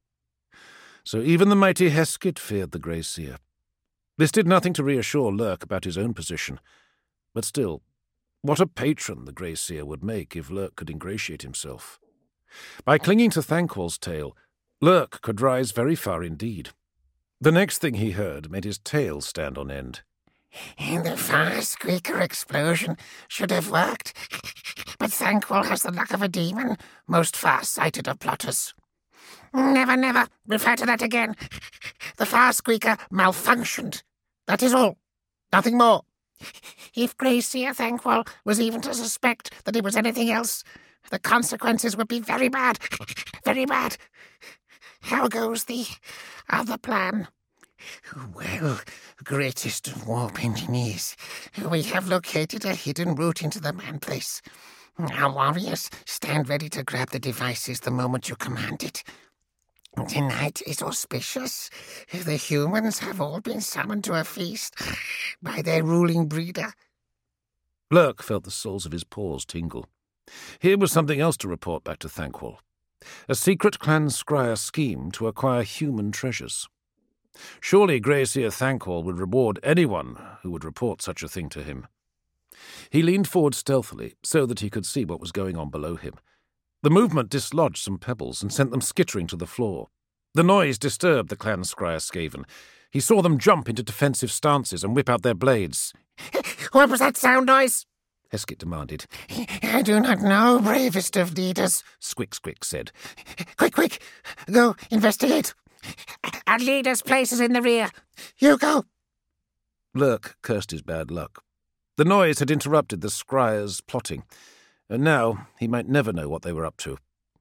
So even the mighty Hesket feared the Grey Seer. This did nothing to reassure Lurk about his own position. But still, what a patron the Grey Seer would make if Lurk could ingratiate himself. By clinging to Thanquol's tail, Lurk could rise very far indeed. The next thing he heard made his tail stand on end. And the fire squeaker explosion should have worked. But Thanquol has the luck of a demon, most far-sighted of plotters. Never, never refer to that again. The fire squeaker malfunctioned. That is all. Nothing more. If Grey Seer Thanquol was even to suspect that it was anything else, the consequences would be very bad. Very bad. How goes the other plan? Well, greatest of warp engineers, we have located a hidden route into the man-place. Our warriors stand ready to grab the devices the moment you command it. Tonight is auspicious. The humans have all been summoned to a feast by their ruling breeder. Lurk felt the soles of his paws tingle. Here was something else to report back to Thanquol. A secret clan scryer scheme to acquire human treasures. Surely Grey Seer Thanquol would reward anyone who would report such a thing to him. He leaned forward stealthily so that he could see what was going on below him. The movement dislodged some pebbles and sent them skittering to the floor. The noise disturbed the clan scryer Skaven. He saw them jump into defensive stances and whip out their blades. What was that sound noise? Hesket demanded. I do not know, bravest of leaders, Squick-Squick said. Quick, quick, go investigate. Our leader's place is in the rear. You go. Lurk cursed his bad luck. The noise had interrupted the scryer's plotting, and now he might never know what they were up to.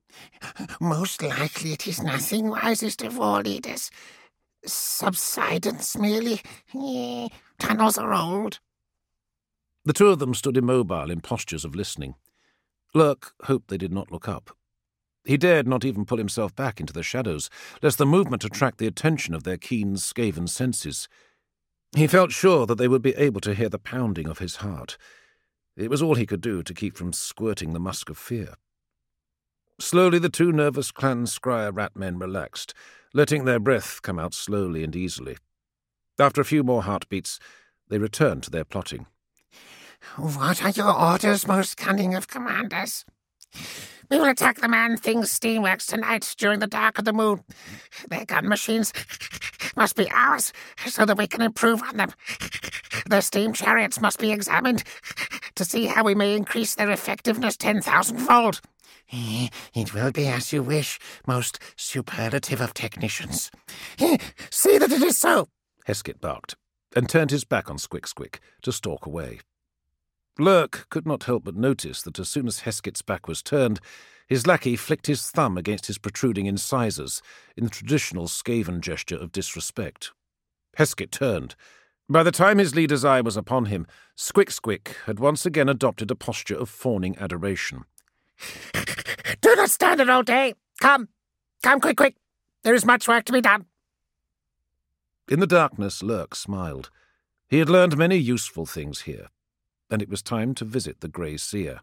Most likely it is nothing, wisest of all leaders. Subsidence, merely. Tunnels are old. The two of them stood immobile in postures of listening. Lurk hoped they did not look up. He dared not even pull himself back into the shadows, lest the movement attract the attention of their keen, Skaven senses. He felt sure that they would be able to hear the pounding of his heart. It was all he could do to keep from squirting the musk of fear. Slowly the two nervous clan scryer rat men relaxed, letting their breath come out slowly and easily. After a few more heartbeats, they returned to their plotting. What are your orders, most cunning of commanders? We will attack the Man-Thing's steamworks tonight during the dark of the moon. Their gun machines must be ours so that we can improve on them. Their steam chariots must be examined to see how we may increase their effectiveness 10,000-fold. It will be as you wish, most superlative of technicians. See that it is so, Hesket barked, and turned his back on Squick-Squick to stalk away. Lurk could not help but notice that as soon as Hesket's back was turned, his lackey flicked his thumb against his protruding incisors in the traditional Skaven gesture of disrespect. Hesket turned. By the time his leader's eye was upon him, Squick-Squick had once again adopted a posture of fawning adoration. Do not stand it all day. Come, quick, quick. There is much work to be done. In the darkness, Lurk smiled. He had learned many useful things here, and it was time to visit the Grey Seer.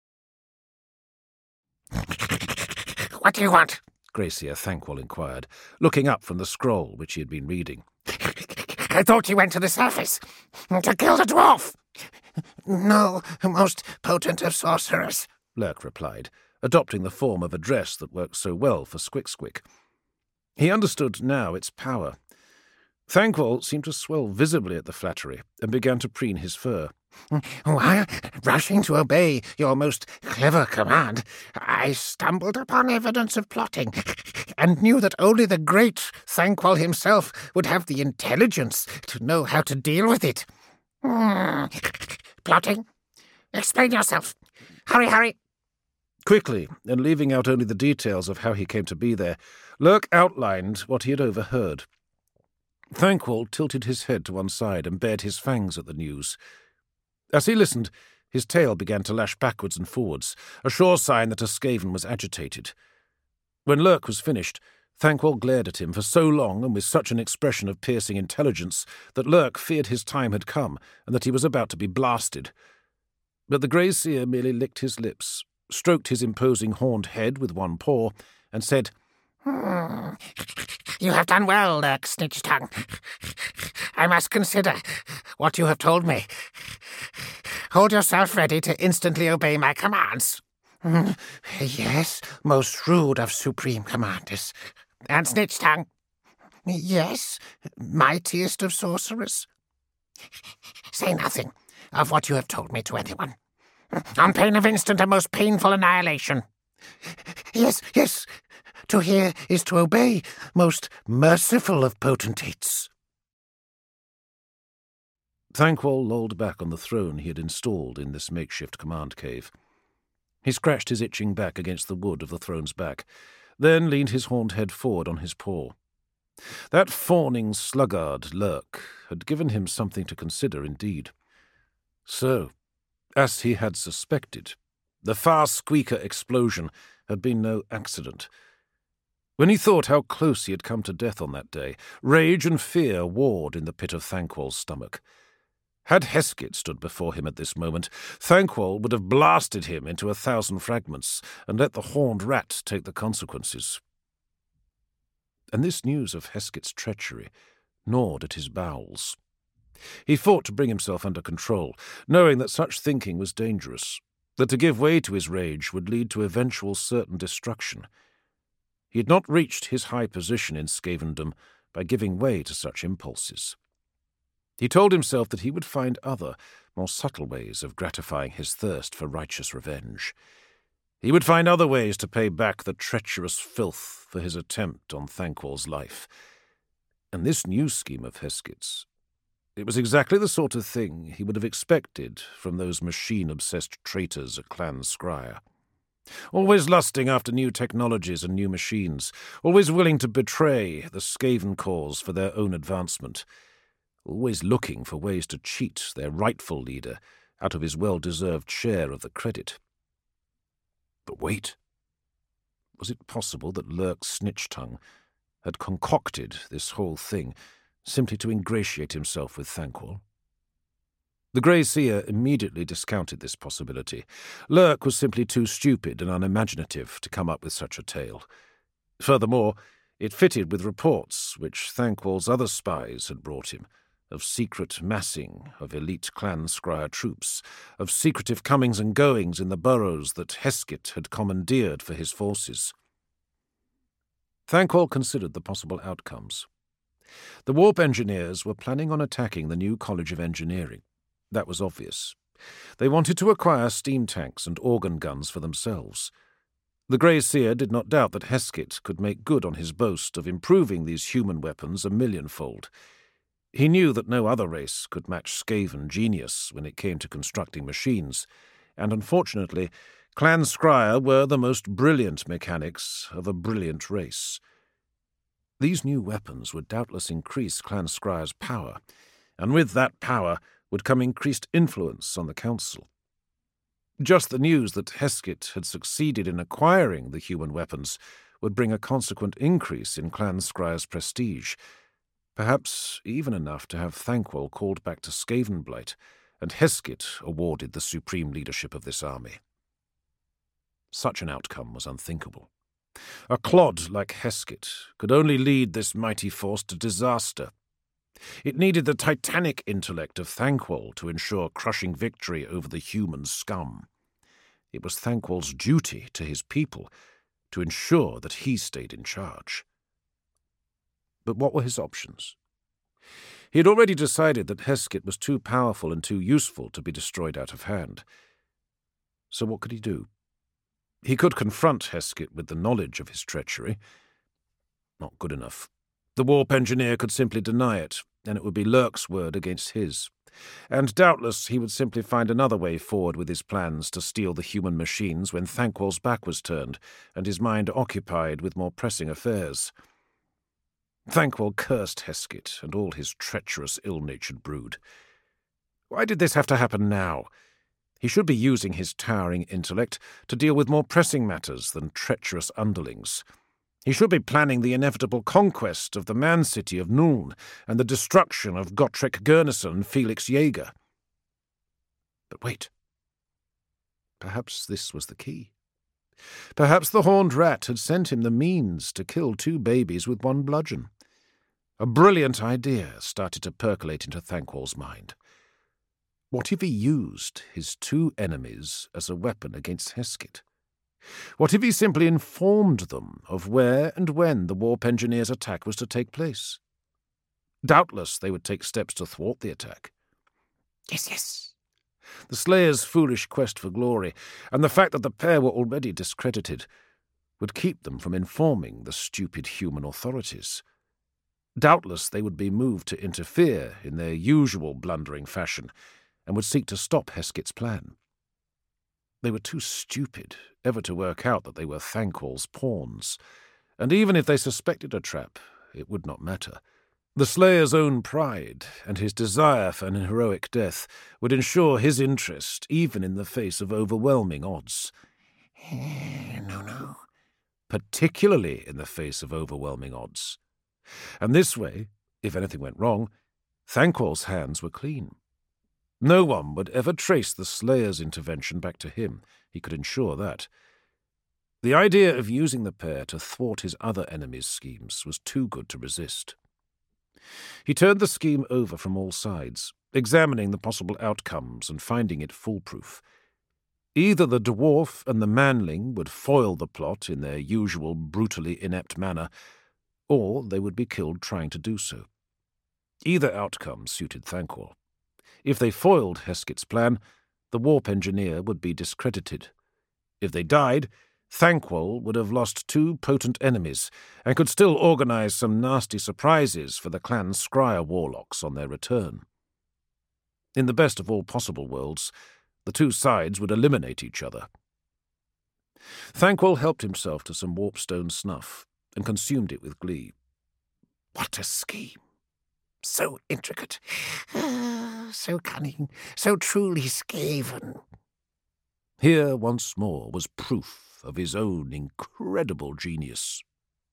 What do you want? Grey Seer Thanquol inquired, looking up from the scroll which he had been reading. I thought you went to the surface to kill the dwarf. No, most potent of sorcerers, Lurk replied, adopting the form of address that worked so well for Squick-Squick. He understood now its power. Thankwall seemed to swell visibly at the flattery and began to preen his fur. While rushing to obey your most clever command, I stumbled upon evidence of plotting, and knew that only the great Thankwall himself would have the intelligence to know how to deal with it. Plotting? Explain yourself. Hurry, hurry. Quickly, and leaving out only the details of how he came to be there, Lurk outlined what he had overheard. Thankwall tilted his head to one side and bared his fangs at the news. As he listened, his tail began to lash backwards and forwards, a sure sign that a Skaven was agitated. When Lurk was finished, Thankwall glared at him for so long and with such an expression of piercing intelligence that Lurk feared his time had come and that he was about to be blasted. But the Grey Seer merely licked his lips, stroked his imposing horned head with one paw, and said, You have done well, Lurk Snitch-Tongue. I must consider what you have told me. Hold yourself ready to instantly obey my commands. Yes, most rude of supreme commanders. And Snitch-Tongue? Yes, mightiest of sorcerers. Say nothing of what you have told me to anyone, on pain of instant and most painful annihilation. Yes, yes. To hear is to obey, most merciful of potentates. Thankwall lolled back on the throne he had installed in this makeshift command cave. He scratched his itching back against the wood of the throne's back, then leaned his horned head forward on his paw. That fawning sluggard, Lurk, had given him something to consider indeed. So, as he had suspected, the far-squeaker explosion had been no accident. When he thought how close he had come to death on that day, rage and fear warred in the pit of Thankwall's stomach. Had Heskett stood before him at this moment, Thankwall would have blasted him into 1,000 fragments and let the horned rat take the consequences. And this news of Heskett's treachery gnawed at his bowels. He fought to bring himself under control, knowing that such thinking was dangerous, that to give way to his rage would lead to eventual certain destruction. He had not reached his high position in Skavendom by giving way to such impulses. He told himself that he would find other, more subtle ways of gratifying his thirst for righteous revenge. He would find other ways to pay back the treacherous filth for his attempt on Thankwall's life. And this new scheme of Heskett's, it was exactly the sort of thing he would have expected from those machine-obsessed traitors at Clan Scryer. Always lusting after new technologies and new machines, always willing to betray the Skaven cause for their own advancement, always looking for ways to cheat their rightful leader out of his well-deserved share of the credit. But wait. Was it possible that Lurk Snitch-Tongue had concocted this whole thing simply to ingratiate himself with Thankwall? The Grey Seer immediately discounted this possibility. Lurk was simply too stupid and unimaginative to come up with such a tale. Furthermore, it fitted with reports which Thankwall's other spies had brought him, of secret massing of elite Clan Scryer troops, of secretive comings and goings in the burrows that Heskett had commandeered for his forces. Thankwall considered the possible outcomes. The warp engineers were planning on attacking the new College of Engineering. That was obvious. They wanted to acquire steam tanks and organ guns for themselves. The Grey Seer did not doubt that Heskett could make good on his boast of improving these human weapons 1,000,000-fold. He knew that no other race could match Skaven genius when it came to constructing machines, and unfortunately, Clan Scryer were the most brilliant mechanics of a brilliant race. These new weapons would doubtless increase Clan Scryer's power, and with that power would come increased influence on the Council. Just the news that Heskett had succeeded in acquiring the human weapons would bring a consequent increase in Clan Scryer's prestige, perhaps even enough to have Thankwall called back to Skavenblight and Heskett awarded the supreme leadership of this army. Such an outcome was unthinkable. A clod like Heskett could only lead this mighty force to disaster. It needed the titanic intellect of Thankwall to ensure crushing victory over the human scum. It was Thankwall's duty to his people to ensure that he stayed in charge. But what were his options? He had already decided that Heskett was too powerful and too useful to be destroyed out of hand. So what could he do? He could confront Heskett with the knowledge of his treachery. Not good enough. The warp engineer could simply deny it, and it would be Lurk's word against his. And doubtless he would simply find another way forward with his plans to steal the human machines when Thanquol's back was turned and his mind occupied with more pressing affairs. Thanquol cursed Heskett and all his treacherous, ill-natured brood. Why did this have to happen now? He should be using his towering intellect to deal with more pressing matters than treacherous underlings. He should be planning the inevitable conquest of the man-city of Nuln and the destruction of Gotrek Gurnisson and Felix Jaeger. But wait. Perhaps this was the key. Perhaps the Horned Rat had sent him the means to kill 2 babies with 1 bludgeon. A brilliant idea started to percolate into Thanquol's mind. What if he used his 2 enemies as a weapon against Heskett? What if he simply informed them of where and when the warp engineer's attack was to take place? Doubtless they would take steps to thwart the attack. Yes. The Slayer's foolish quest for glory, and the fact that the pair were already discredited, would keep them from informing the stupid human authorities. Doubtless they would be moved to interfere in their usual blundering fashion, and would seek to stop Heskett's plan. They were too stupid ever to work out that they were Thanquol's pawns, and even if they suspected a trap, it would not matter. The Slayer's own pride and his desire for an heroic death would ensure his interest even in the face of overwhelming odds. No. Particularly in the face of overwhelming odds. And this way, if anything went wrong, Thanquol's hands were clean. No one would ever trace the Slayer's intervention back to him. He could ensure that. The idea of using the pair to thwart his other enemies' schemes was too good to resist. He turned the scheme over from all sides, examining the possible outcomes and finding it foolproof. Either the dwarf and the manling would foil the plot in their usual brutally inept manner, or they would be killed trying to do so. Either outcome suited Thanquol. If they foiled Heskett's plan, the warp engineer would be discredited. If they died, Thanquol would have lost 2 potent enemies and could still organize some nasty surprises for the clan's scryer warlocks on their return. In the best of all possible worlds, the 2 sides would eliminate each other. Thanquol helped himself to some warpstone snuff and consumed it with glee. What a scheme! So intricate, so cunning, so truly Skaven. Here once more was proof of his own incredible genius.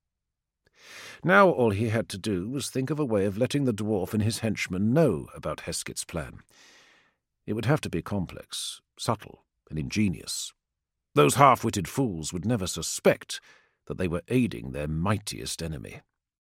Now all he had to do was think of a way of letting the dwarf and his henchmen know about Heskett's plan. It would have to be complex, subtle, and ingenious. Those half-witted fools would never suspect that they were aiding their mightiest enemy.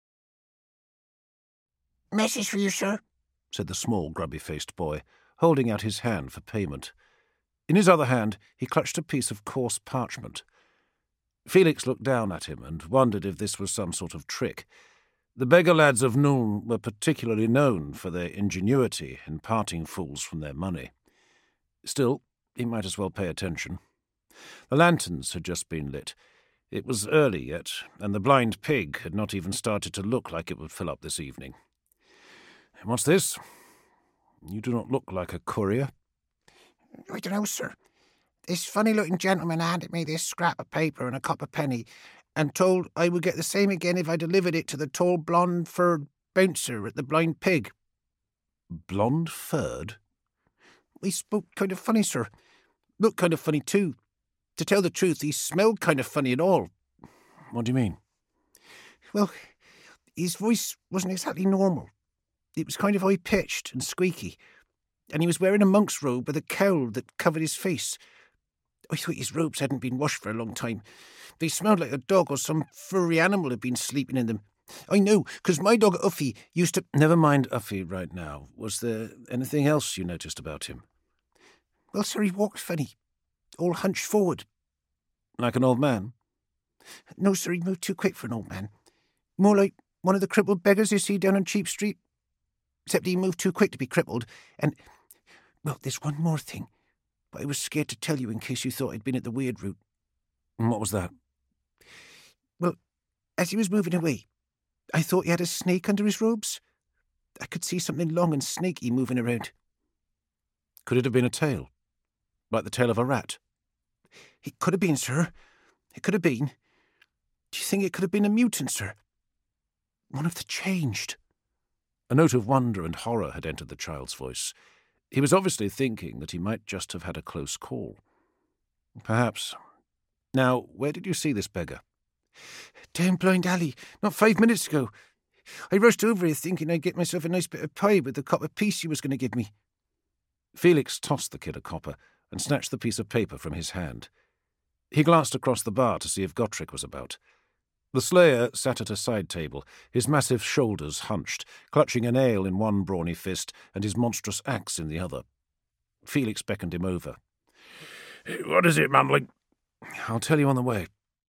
Message for you, sir, said the small, grubby-faced boy, holding out his hand for payment. In his other hand he clutched a piece of coarse parchment. Felix looked down at him and wondered if this was some sort of trick. The beggar lads of Nuln were particularly known for their ingenuity in parting fools from their money. Still, he might as well pay attention. The lanterns had just been lit. It was early yet, and the blind pig had not even started to look like it would fill up this evening. "What's this? You do not look like a courier." I don't know, sir. This funny-looking gentleman handed me this scrap of paper and a copper penny, and told I would get the same again if I delivered it to the tall blonde-furred bouncer at the Blind Pig. Blonde-furred? He spoke kind of funny, sir. Looked kind of funny, too. To tell the truth, he smelled kind of funny and all. What do you mean? Well, his voice wasn't exactly normal. It was kind of high-pitched and squeaky, and he was wearing a monk's robe with a cowl that covered his face. I thought his robes hadn't been washed for a long time. They smelled like a dog or some furry animal had been sleeping in them. I know, because my dog Uffy used to... Never mind Uffy right now. Was there anything else you noticed about him? Well, sir, he walked funny, all hunched forward. Like an old man? No, sir, he moved too quick for an old man. More like one of the crippled beggars you see down on Cheap Street. except he moved too quick to be crippled, and... Well, there's one more thing, but I was scared to tell you in case you thought I'd been at the weird route. And what was that? Well, as he was moving away, I thought he had a snake under his robes. I could see something long and snaky moving around. Could it have been a tail? Like the tail of a rat? It could have been, sir. It could have been. Do you think it could have been a mutant, sir? One of the changed. A note of wonder and horror had entered the child's voice. He was obviously thinking that he might just have had a close call. Perhaps. Now, where did you see this beggar? Down Blind Alley, not 5 minutes ago. I rushed over here thinking I'd get myself a nice bit of pie with the copper piece he was going to give me. Felix tossed the kid a copper and snatched the piece of paper from his hand. He glanced across the bar to see if Gotrek was about. The slayer sat at a side table, his massive shoulders hunched, clutching an ale in one brawny fist and his monstrous axe in the other. Felix beckoned him over. What is it, Manling? I'll tell you on the way.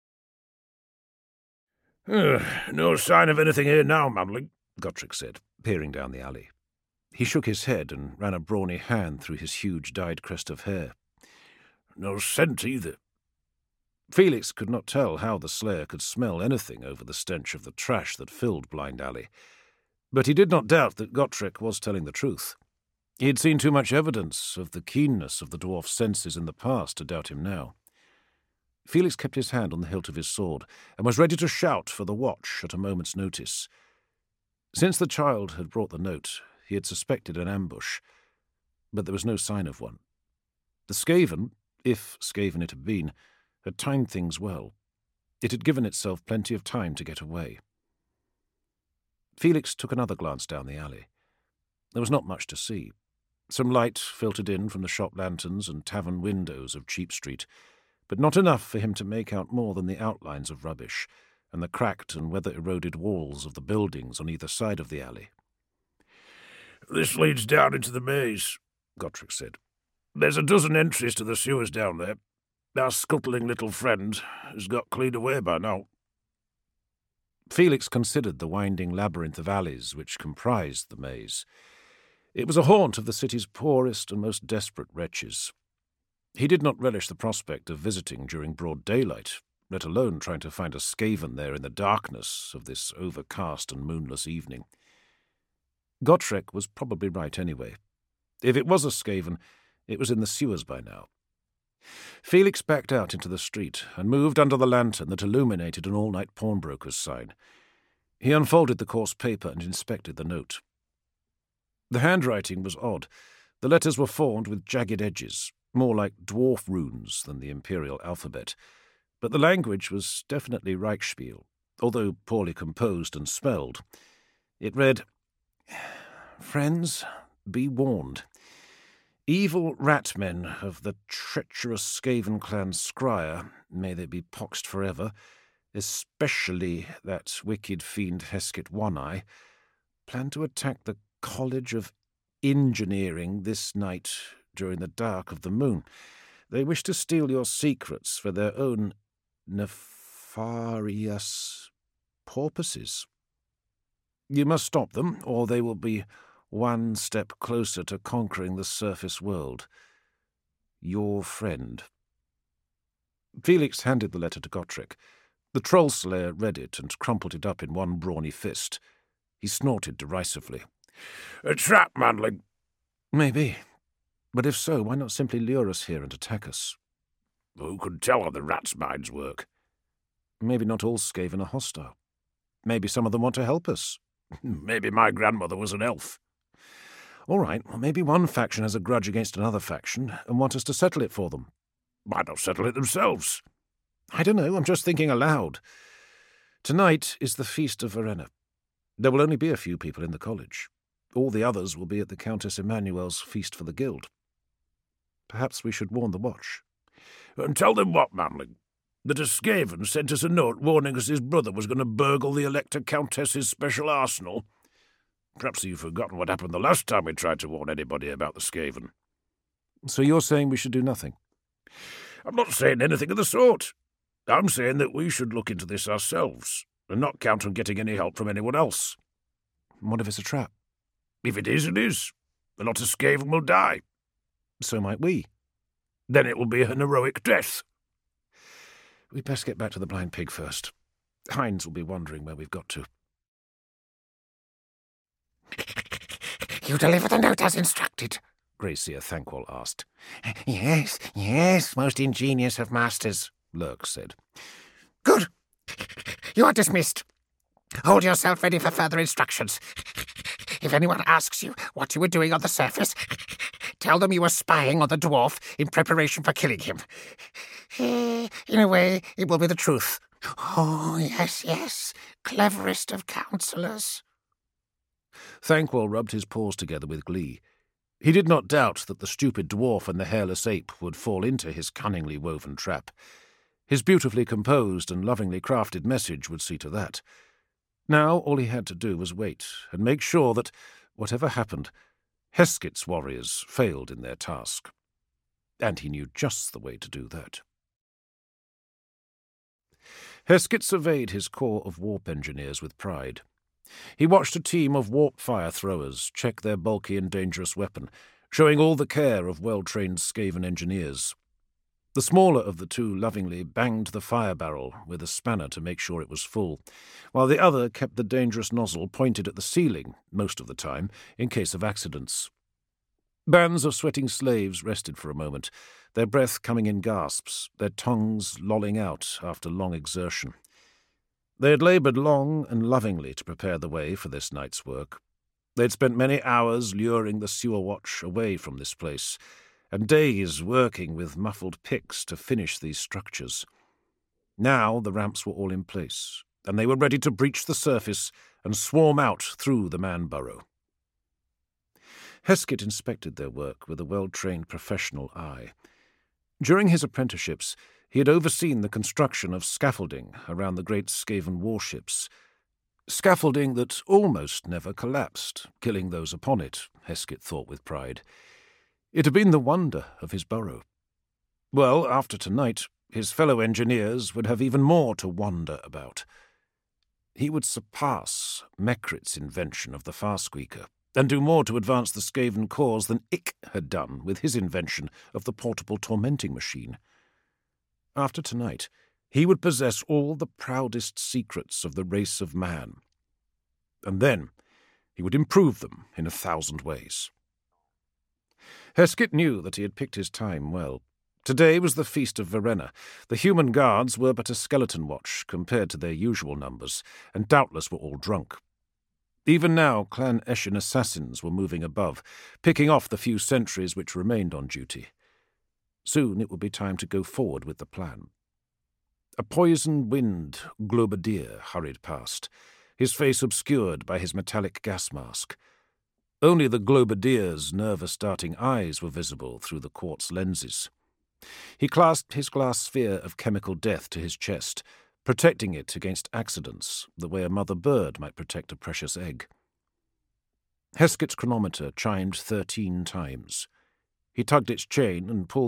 No sign of anything here now, Manling, Gotrek said, peering down the alley. He shook his head and ran a brawny hand through his huge dyed crest of hair. No scent either. Felix could not tell how the slayer could smell anything over the stench of the trash that filled Blind Alley, but he did not doubt that Gotrek was telling the truth. He had seen too much evidence of the keenness of the dwarf's senses in the past to doubt him now. Felix kept his hand on the hilt of his sword and was ready to shout for the watch at a moment's notice. Since the child had brought the note, he had suspected an ambush, but there was no sign of one. The Skaven, if Skaven it had been, had timed things well. It had given itself plenty of time to get away. Felix took another glance down the alley. There was not much to see. Some light filtered in from the shop lanterns and tavern windows of Cheap Street, but not enough for him to make out more than the outlines of rubbish and the cracked and weather-eroded walls of the buildings on either side of the alley. This leads down into the maze, Gotrek said. There's a dozen entries to the sewers down there. Our scuttling little friend has got clean away by now. Felix considered the winding labyrinth of alleys which comprised the maze. It was a haunt of the city's poorest and most desperate wretches. He did not relish the prospect of visiting during broad daylight, let alone trying to find a Skaven there in the darkness of this overcast and moonless evening. Gotrek was probably right anyway. If it was a Skaven, it was in the sewers by now. Felix backed out into the street and moved under the lantern that illuminated an all-night pawnbroker's sign. He unfolded the coarse paper and inspected the note. The handwriting was odd. The letters were formed with jagged edges, more like dwarf runes than the imperial alphabet, but the language was definitely Reichspiel, although poorly composed and spelled. It read, "Friends, be warned. Evil rat-men of the treacherous Skaven clan Scryer, may they be poxed forever, especially that wicked fiend Heskett One-Eye, plan to attack the College of Engineering this night during the dark of the moon. They wish to steal your secrets for their own nefarious purposes. You must stop them, or they will be one step closer to conquering the surface world. Your friend." Felix handed the letter to Gotrek. The troll slayer read it and crumpled it up in one brawny fist. He snorted derisively. A trap, Manling. Maybe. But if so, why not simply lure us here and attack us? Who could tell how the rats' minds work? Maybe not all Skaven are hostile. Maybe some of them want to help us. Maybe my grandmother was an elf. All right, well, maybe one faction has a grudge against another faction and want us to settle it for them. Why not settle it themselves? I don't know, I'm just thinking aloud. Tonight is the Feast of Varenna. There will only be a few people in the college. All the others will be at the Countess Emmanuel's feast for the guild. Perhaps we should warn the watch. And tell them what, Manling? That a Skaven sent us a note warning us his brother was going to burgle the Elector Countess's special arsenal. Perhaps you've forgotten what happened the last time we tried to warn anybody about the Skaven. So you're saying we should do nothing? I'm not saying anything of the sort. I'm saying that we should look into this ourselves and not count on getting any help from anyone else. What if it's a trap? If it is, it is. A lot of Skaven will die. So might we. Then it will be an heroic death. We'd best get back to the Blind Pig first. Heinz will be wondering where we've got to. You deliver the note as instructed? Grey Seer Thanquol asked. Yes, most ingenious of masters, Lurk said. Good. You are dismissed. Hold yourself ready for further instructions. If anyone asks you what you were doing on the surface, tell them you were spying on the dwarf in preparation for killing him. In a way, it will be the truth. Oh, yes, cleverest of counsellors. Thanquol rubbed his paws together with glee. He did not doubt that the stupid dwarf and the hairless ape would fall into his cunningly woven trap. His beautifully composed and lovingly crafted message would see to that. Now all he had to do was wait and make sure that, whatever happened, Hesketh's warriors failed in their task. And he knew just the way to do that. Hesketh surveyed his corps of warp engineers with pride. He watched a team of warp fire throwers check their bulky and dangerous weapon, showing all the care of well-trained Skaven engineers. The smaller of the two lovingly banged the fire barrel with a spanner to make sure it was full, while the other kept the dangerous nozzle pointed at the ceiling, most of the time, in case of accidents. Bands of sweating slaves rested for a moment, their breath coming in gasps, their tongues lolling out after long exertion. They had laboured long and lovingly to prepare the way for this night's work. They had spent many hours luring the sewer watch away from this place, and days working with muffled picks to finish these structures. Now the ramps were all in place, and they were ready to breach the surface and swarm out through the man-burrow. Hesketh inspected their work with a well-trained professional eye. During his apprenticeships, he had overseen the construction of scaffolding around the great Skaven warships. Scaffolding that almost never collapsed, killing those upon it, Hesketh thought with pride. It had been the wonder of his burrow. Well, after tonight, his fellow engineers would have even more to wonder about. He would surpass Mekrit's invention of the Farsqueaker, and do more to advance the Skaven cause than Ick had done with his invention of the portable tormenting machine. After tonight, he would possess all the proudest secrets of the race of man. And then he would improve them in 1,000 ways. Hesketh knew that he had picked his time well. Today was the Feast of Varenna. The human guards were but a skeleton watch compared to their usual numbers, and doubtless were all drunk. Even now, Clan Eshin assassins were moving above, picking off the few sentries which remained on duty. Soon it would be time to go forward with the plan. A poison-wind Globadier hurried past, his face obscured by his metallic gas mask. Only the Globadier's nervous darting eyes were visible through the quartz lenses. He clasped his glass sphere of chemical death to his chest, protecting it against accidents the way a mother bird might protect a precious egg. Hesketh's chronometer chimed 13 times. He tugged its chain and pulled